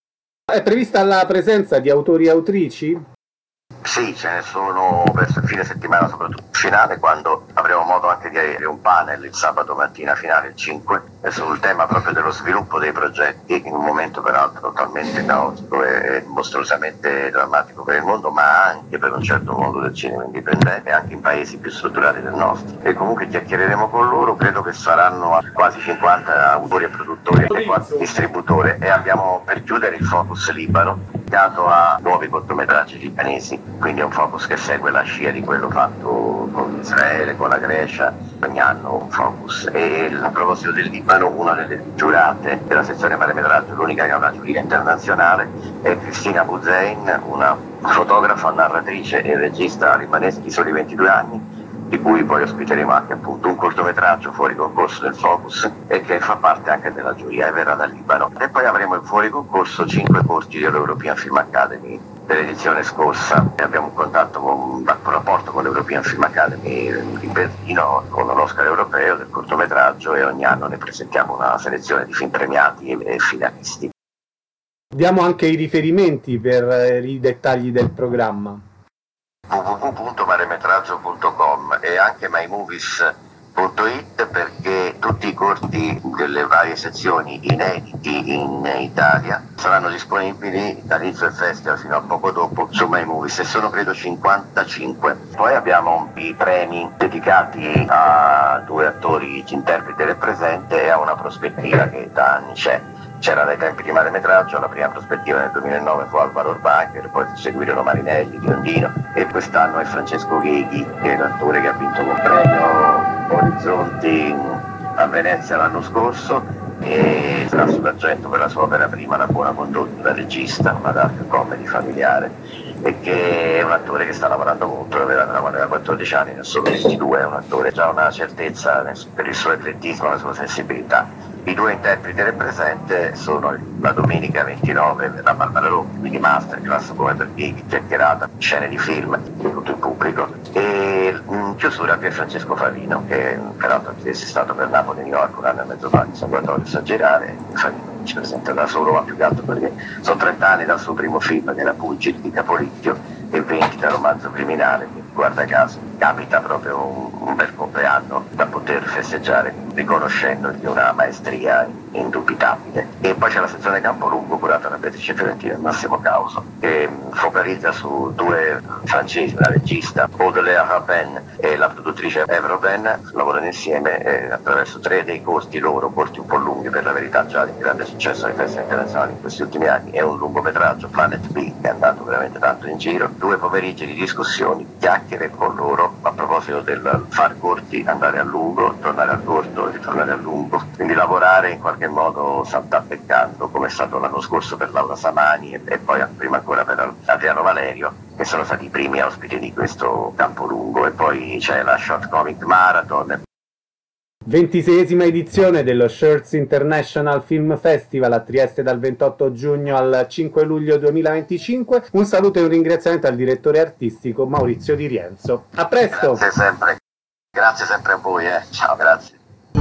È prevista la presenza di autori e autrici? Sì, ce ne sono verso il fine settimana, soprattutto finale, quando avremo modo anche di avere un panel il sabato mattina finale, il cinque, sul tema proprio dello sviluppo dei progetti, in un momento peraltro totalmente caotico e mostruosamente drammatico per il mondo, ma anche per un certo mondo del cinema indipendente, anche in paesi più strutturati del nostro. E comunque chiacchiereremo con loro, credo che saranno quasi cinquanta autori e produttori e qualche distributore, e abbiamo per chiudere il Focus Libano, dedicato a nuovi cortometraggi libanesi, quindi è un focus che segue la scia di quello fatto con Israele, con la Grecia, ogni anno un focus. E a proposito del Libano, una delle giurate della sezione parametraggio, l'unica che ha una giuria internazionale, è Cristina Buzein, una fotografa, narratrice e regista libanese di soli ventidue anni, di cui poi ospiteremo anche appunto un cortometraggio fuori concorso del Focus e che fa parte anche della giuria e verrà dal Libano. E poi avremo in fuori concorso cinque corti dell'European Film Academy dell'edizione scorsa. E abbiamo un contatto con un rapporto con l'European Film Academy di Berlino con un Oscar europeo del cortometraggio e ogni anno ne presentiamo una selezione di film premiati e finalisti. Diamo anche i riferimenti per i dettagli del programma. w w w punto maremetraggio punto com e anche mymovies punto it, perché tutti i corti delle varie sezioni inediti in Italia saranno disponibili dall'inizio del festival fino a poco dopo su mymovies e sono credo cinquantacinque. Poi abbiamo i premi dedicati a due attori, interprete e presente, e a una prospettiva che da anni c'è. C'era dai tempi di Maremetraggio, la prima prospettiva nel duemilanove fu Alvaro Orbacher, poi seguirono Marinelli, Biondino e quest'anno è Francesco Gheghi, che è l'attore che ha vinto con premio Orizzonti a Venezia l'anno scorso e sarà sull'argento per la sua opera prima La buona condotta, da regista, una dark comedy familiare, e che è un attore che sta lavorando molto, aveva lavorato da quattordici anni, ne solo ventidue, è un attore già una certezza per il suo eclettismo e la sua sensibilità. I due interpreti del presente sono la domenica ventinove la Barbara Rocchi, quindi masterclass come per Gheghi, chiacchierata, scene di film di tutto il pubblico, e in chiusura qui è Francesco Favino, che peraltro è stato per Napoli e New York un anno e mezzo fa in Salvatore Saggerare. Favino ci presenta da solo, ma più che altro perché sono trenta anni dal suo primo film, che era Pugili di Capolicchio, e venti dal romanzo criminale, quindi guarda caso capita proprio un, un bel compleanno da poter festeggiare riconoscendogli una maestria indubitabile. E poi c'è la sezione Campolungo curata da Beatrice Fiorentino e Massimo Causo, che focalizza su due francesi, una regista Baudelaire Rabin e la produttrice Eve Robin, lavorano insieme eh, attraverso tre dei corti loro, corti un po' lunghi per la verità, già di grande successo ai festival internazionali in questi ultimi anni, e un lungometraggio Planet B che è andato veramente tanto in giro, due pomeriggi di discussioni, chiacchiere con loro a proposito del far corti, andare a lungo, tornare al corto, ritornare a lungo, quindi lavorare in qualche modo saltappeccando, come è stato l'anno scorso per Laura Samani e, e poi prima ancora per Adriano Valerio, che sono stati i primi ospiti di questo Campolungo. E poi c'è la Short Comic Marathon. ventiseiesima edizione dello Shirts International Film Festival a Trieste dal ventotto giugno al cinque luglio duemilaventicinque. Un saluto e un ringraziamento al direttore artistico Maurizio Di Rienzo. A presto! Grazie sempre, grazie sempre a voi, eh. Ciao, grazie.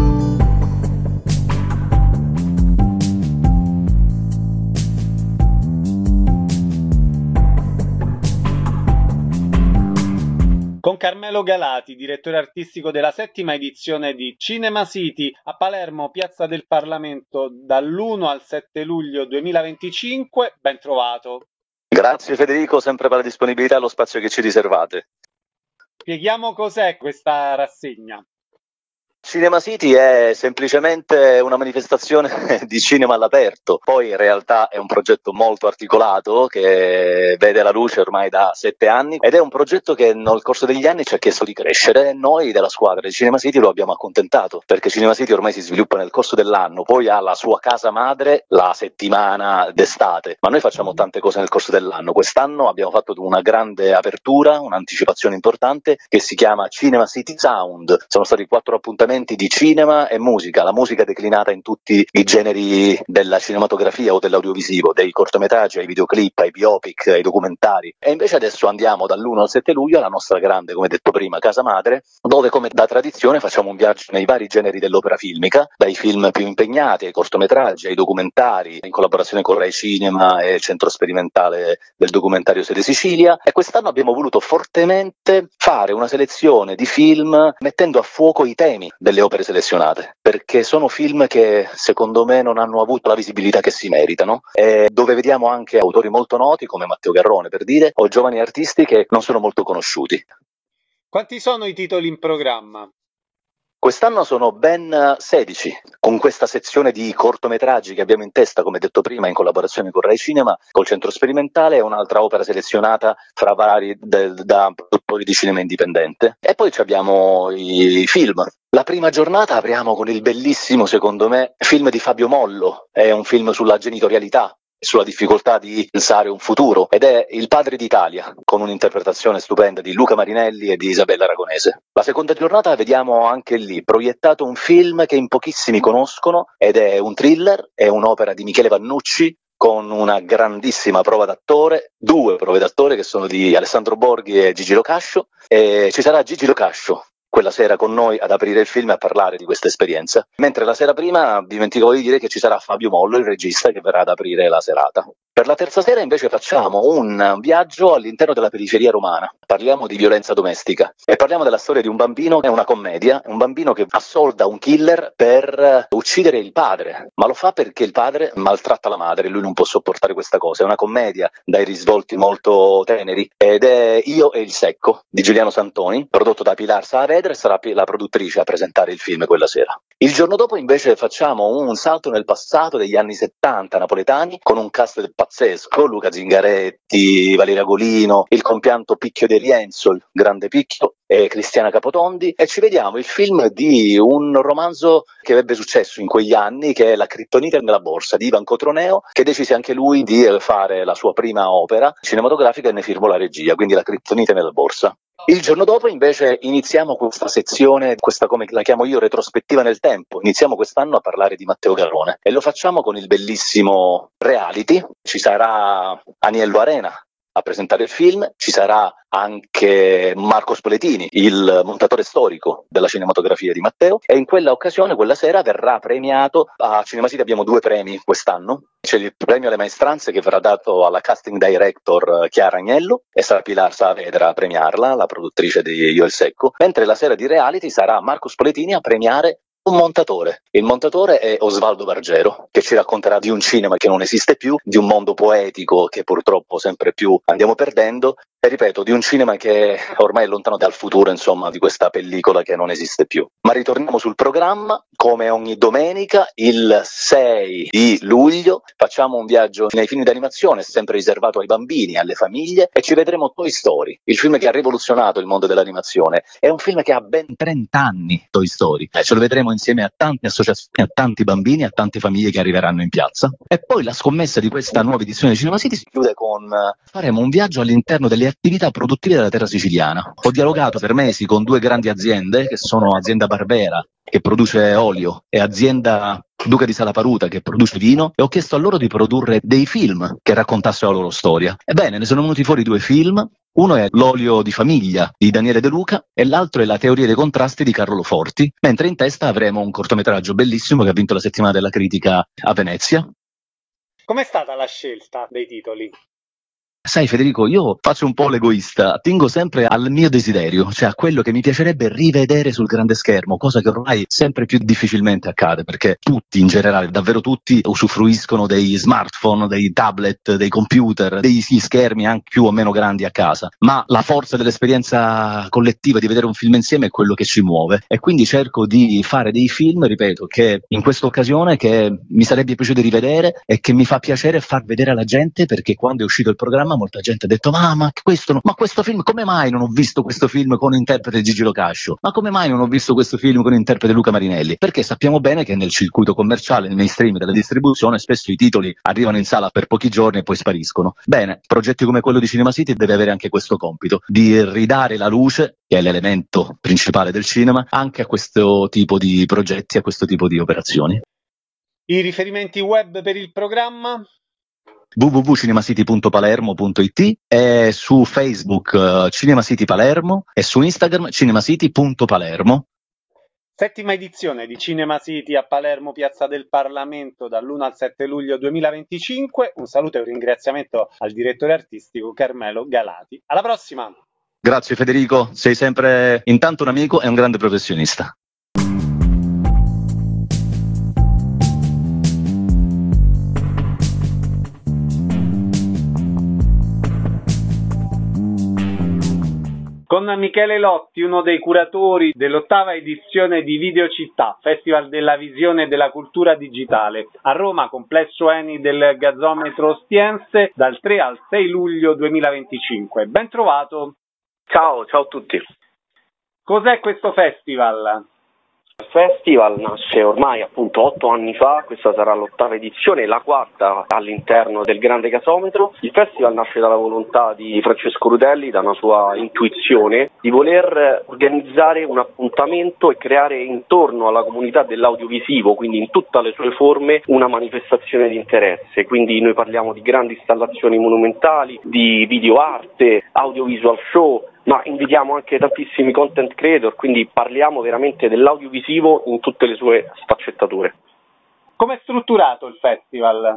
Con Carmelo Galati, direttore artistico della settima edizione di Cinema City a Palermo, Piazza del Parlamento, dall'primo al sette luglio duemilaventicinque. Ben trovato. Grazie Federico, sempre per la disponibilità e lo spazio che ci riservate. Spieghiamo cos'è questa rassegna. Cinema City è semplicemente una manifestazione di cinema all'aperto, poi in realtà è un progetto molto articolato che vede la luce ormai da sette anni ed è un progetto che nel corso degli anni ci ha chiesto di crescere e noi della squadra di Cinema City lo abbiamo accontentato, perché Cinema City ormai si sviluppa nel corso dell'anno, poi ha la sua casa madre la settimana d'estate, ma noi facciamo tante cose nel corso dell'anno. Quest'anno abbiamo fatto una grande apertura, un'anticipazione importante che si chiama Cinema City Sound. Sono stati quattro appuntamenti di cinema e musica, la musica declinata in tutti i generi della cinematografia o dell'audiovisivo, dai cortometraggi ai videoclip, ai biopic, ai documentari. E invece adesso andiamo dall'primo al sette luglio alla nostra grande, come detto prima, casa madre, dove come da tradizione facciamo un viaggio nei vari generi dell'opera filmica, dai film più impegnati ai cortometraggi, ai documentari, in collaborazione con Rai Cinema e il Centro Sperimentale del Documentario Sede Sicilia. E quest'anno abbiamo voluto fortemente fare una selezione di film mettendo a fuoco i temi delle opere selezionate, perché sono film che secondo me non hanno avuto la visibilità che si meritano, e dove vediamo anche autori molto noti come Matteo Garrone, per dire, o giovani artisti che non sono molto conosciuti. Quanti sono i titoli in programma? Quest'anno sono ben sedici, con questa sezione di cortometraggi che abbiamo in testa, come detto prima, in collaborazione con Rai Cinema, col Centro Sperimentale, e un'altra opera selezionata fra vari de- da produttori di cinema indipendente. E poi abbiamo i film. La prima giornata apriamo con il bellissimo, secondo me, film di Fabio Mollo, è un film sulla genitorialità, sulla difficoltà di pensare un futuro, ed è Il padre d'Italia, con un'interpretazione stupenda di Luca Marinelli e di Isabella Aragonese. La seconda giornata vediamo anche lì proiettato un film che in pochissimi conoscono, ed è un thriller, è un'opera di Michele Vannucci, con una grandissima prova d'attore, due prove d'attore che sono di Alessandro Borghi e Gigi Locascio, e ci sarà Gigi Locascio quella sera con noi ad aprire il film e a parlare di questa esperienza, mentre la sera prima dimenticavo di dire che ci sarà Fabio Mollo, il regista, che verrà ad aprire la serata. Per la terza sera invece facciamo un viaggio all'interno della periferia romana, parliamo di violenza domestica e parliamo della storia di un bambino, è una commedia, un bambino che assolda un killer per uccidere il padre, ma lo fa perché il padre maltratta la madre e lui non può sopportare questa cosa. È una commedia dai risvolti molto teneri ed è Io e il secco di Giuliano Santoni, prodotto da Pilar Saavedra, e sarà la produttrice a presentare il film quella sera. Il giorno dopo invece facciamo un salto nel passato degli anni settanta napoletani con un cast pazzesco, Luca Zingaretti, Valeria Golino, il compianto Picchio De Rienzo, il grande Picchio, e Cristiana Capotondi, e ci vediamo il film di un romanzo che ebbe successo in quegli anni, che è La Criptonite nella borsa di Ivan Cotroneo, che decise anche lui di fare la sua prima opera cinematografica e ne firmò la regia, quindi La Criptonite nella borsa. Il giorno dopo invece iniziamo questa sezione, questa come la chiamo io, retrospettiva nel tempo. Iniziamo quest'anno a parlare di Matteo Garrone e lo facciamo con il bellissimo reality. Ci sarà Aniello Arena a presentare il film, ci sarà anche Marco Spoletini, il montatore storico della cinematografia di Matteo, e in quella occasione, quella sera, verrà premiato. A Cinema City abbiamo due premi quest'anno. C'è il premio alle maestranze che verrà dato alla casting director Chiara Agnello e sarà Pilar Saavedra a premiarla, la produttrice di Io e il secco, mentre la sera di reality sarà Marco Spoletini a premiare un montatore. Il montatore è Osvaldo Bargero, che ci racconterà di un cinema che non esiste più, di un mondo poetico che purtroppo sempre più andiamo perdendo, e ripeto, di un cinema che ormai è lontano dal futuro, insomma, di questa pellicola che non esiste più. Ma ritorniamo sul programma. Come ogni domenica, il sei di luglio, facciamo un viaggio nei film d'animazione, sempre riservato ai bambini, alle famiglie, e ci vedremo Toy Story, il film che ha rivoluzionato il mondo dell'animazione. È un film che ha ben trenta anni, Toy Story. Eh, ce lo vedremo insieme a tante associazioni, a tanti bambini, a tante famiglie che arriveranno in piazza. E poi la scommessa di questa nuova edizione di Cinema City si chiude con faremo un viaggio all'interno delle attività produttive della terra siciliana. Ho dialogato per mesi con due grandi aziende, che sono azienda Barbera, che produce olio, e azienda Duca di Salaparuta, che produce vino, e ho chiesto a loro di produrre dei film che raccontassero la loro storia. Ebbene, ne sono venuti fuori due film. Uno è L'olio di famiglia di Daniele De Luca e l'altro è La teoria dei contrasti di Carlo Forti, mentre in testa avremo un cortometraggio bellissimo che ha vinto la settimana della critica a Venezia. Com'è stata la scelta dei titoli? Sai Federico, io faccio un po' l'egoista, attingo sempre al mio desiderio, cioè a quello che mi piacerebbe rivedere sul grande schermo, cosa che ormai sempre più difficilmente accade, perché tutti in generale, davvero tutti, usufruiscono dei smartphone, dei tablet, dei computer, degli schermi anche più o meno grandi a casa, ma la forza dell'esperienza collettiva di vedere un film insieme è quello che ci muove, e quindi cerco di fare dei film, ripeto, che in questa occasione che mi sarebbe piaciuto rivedere e che mi fa piacere far vedere alla gente, perché quando è uscito il programma molta gente ha detto ma, ma, questo, ma questo film, come mai non ho visto questo film con interprete Gigi Locascio? Ma come mai non ho visto questo film con interprete Luca Marinelli? Perché sappiamo bene che nel circuito commerciale, nel mainstream della distribuzione, spesso i titoli arrivano in sala per pochi giorni e poi spariscono. Bene, progetti come quello di Cinema City deve avere anche questo compito, di ridare la luce, che è l'elemento principale del cinema, anche a questo tipo di progetti, a questo tipo di operazioni. I riferimenti web per il programma? w w w punto cinemacity punto palermo punto i t, e su Facebook uh, Cinema City Palermo, e su Instagram cinemacity punto palermo. Settima edizione di Cinema City a Palermo, Piazza del Parlamento, dall'primo al sette luglio duemilaventicinque. Un saluto e un ringraziamento al direttore artistico Carmelo Galati. Alla prossima! Grazie Federico, sei sempre intanto un amico e un grande professionista. Con Michele Lotti, uno dei curatori dell'ottava edizione di Videocittà, Festival della Visione e della Cultura Digitale, a Roma, complesso Eni del Gazzometro Ostiense, dal tre al sei luglio duemilaventicinque. Ben trovato! Ciao, ciao a tutti! Cos'è questo festival? Il festival nasce ormai appunto otto anni fa, questa sarà l'ottava edizione, la quarta all'interno del Grande Gasometro. Il festival nasce dalla volontà di Francesco Rutelli, da una sua intuizione, di voler organizzare un appuntamento e creare intorno alla comunità dell'audiovisivo, quindi in tutte le sue forme, una manifestazione di interesse. Quindi noi parliamo di grandi installazioni monumentali, di videoarte, audiovisual show, ma invitiamo anche tantissimi content creator, quindi parliamo veramente dell'audiovisivo in tutte le sue sfaccettature. Come è strutturato il festival?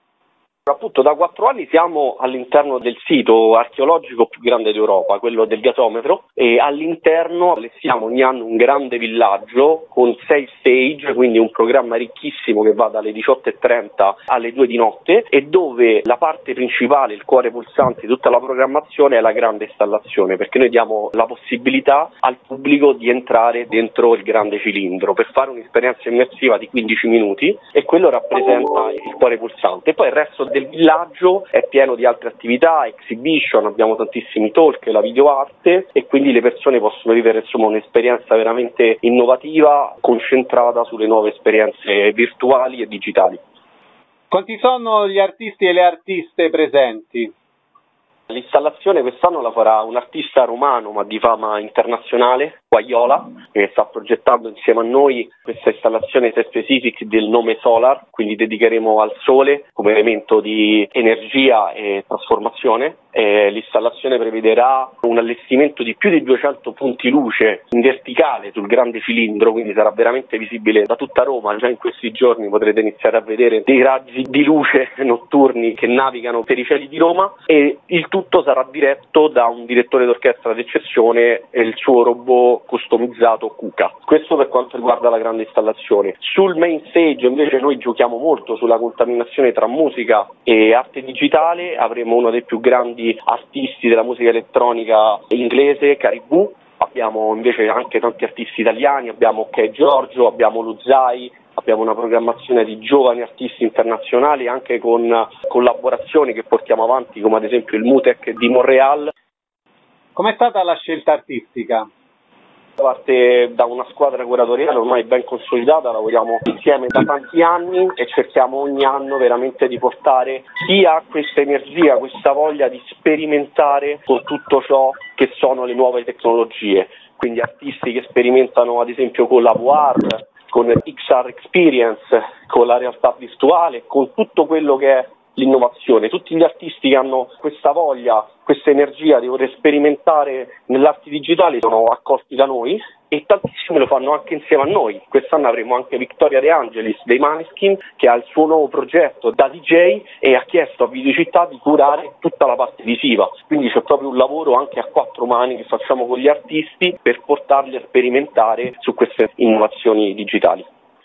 Appunto da quattro anni siamo all'interno del sito archeologico più grande d'Europa, quello del Gasometro, e all'interno allestiamo ogni anno un grande villaggio con sei stage, quindi un programma ricchissimo che va dalle diciotto e trenta alle due di notte, e dove la parte principale, il cuore pulsante di tutta la programmazione è la grande installazione, perché noi diamo la possibilità al pubblico di entrare dentro il grande cilindro per fare un'esperienza immersiva di quindici minuti, e quello rappresenta il cuore pulsante. E poi il resto del villaggio è pieno di altre attività, exhibition, abbiamo tantissimi talk, la videoarte, e quindi le persone possono vivere insomma un'esperienza veramente innovativa, concentrata sulle nuove esperienze virtuali e digitali. Quanti sono gli artisti e le artiste presenti? L'installazione quest'anno la farà un artista romano ma di fama internazionale, Guaiola, che sta progettando insieme a noi questa installazione set specific del nome Solar, quindi dedicheremo al sole come elemento di energia e trasformazione. E l'installazione prevederà un allestimento di più di duecento punti luce in verticale sul grande cilindro, quindi sarà veramente visibile da tutta Roma. Già in questi giorni potrete iniziare a vedere dei raggi di luce notturni che navigano per i cieli di Roma, e il tutto sarà diretto da un direttore d'orchestra d'eccezione e il suo robot customizzato Kuka. Questo per quanto riguarda la grande installazione. Sul main stage invece noi giochiamo molto sulla contaminazione tra musica e arte digitale. Avremo uno dei più grandi artisti della musica elettronica inglese, Caribou. Abbiamo invece anche tanti artisti italiani, abbiamo Ok Giorgio, abbiamo Luzai, abbiamo una programmazione di giovani artisti internazionali anche con collaborazioni che portiamo avanti, come ad esempio il Mutec di Montreal. Com'è stata la scelta artistica? Parte da una squadra curatoriale ormai ben consolidata, lavoriamo insieme da tanti anni e cerchiamo ogni anno veramente di portare sia questa energia, questa voglia di sperimentare con tutto ciò che sono le nuove tecnologie, quindi artisti che sperimentano ad esempio con la V R, con X R Experience, con la realtà virtuale, con tutto quello che è l'innovazione. Tutti gli artisti che hanno questa voglia, questa energia di voler sperimentare nell'arte digitale sono accolti da noi, e tantissimi lo fanno anche insieme a noi. Quest'anno avremo anche Victoria De Angelis dei Maneskin, che ha il suo nuovo progetto da D J e ha chiesto a Videocittà di curare tutta la parte visiva, quindi c'è proprio un lavoro anche a quattro mani che facciamo con gli artisti per portarli a sperimentare su queste innovazioni digitali.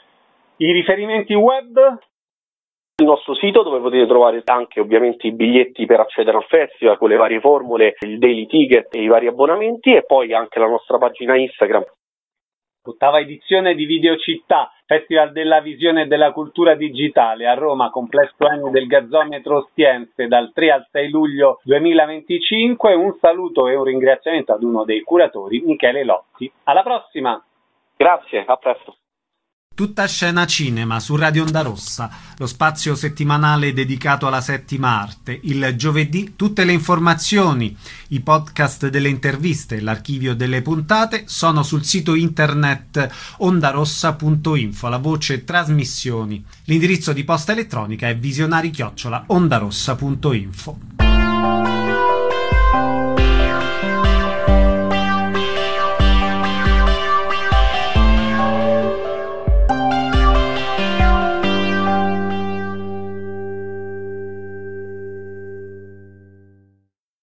I riferimenti web? Il nostro sito, dove potete trovare anche ovviamente i biglietti per accedere al festival con le varie formule, il daily ticket e i vari abbonamenti, e poi anche la nostra pagina Instagram. Ottava edizione di Videocittà, Festival della Visione e della Cultura Digitale, a Roma, complesso Eni del Gazzometro Ostiense, dal tre al sei luglio duemilaventicinque. Un saluto e un ringraziamento ad uno dei curatori, Michele Lotti. Alla prossima! Grazie, a presto! Tutta scena cinema su Radio Onda Rossa, lo spazio settimanale dedicato alla settima arte. Il giovedì tutte le informazioni, i podcast delle interviste e l'archivio delle puntate sono sul sito internet ondarossa punto info, la voce trasmissioni. L'indirizzo di posta elettronica è visionari chiocciola ondarossa punto info.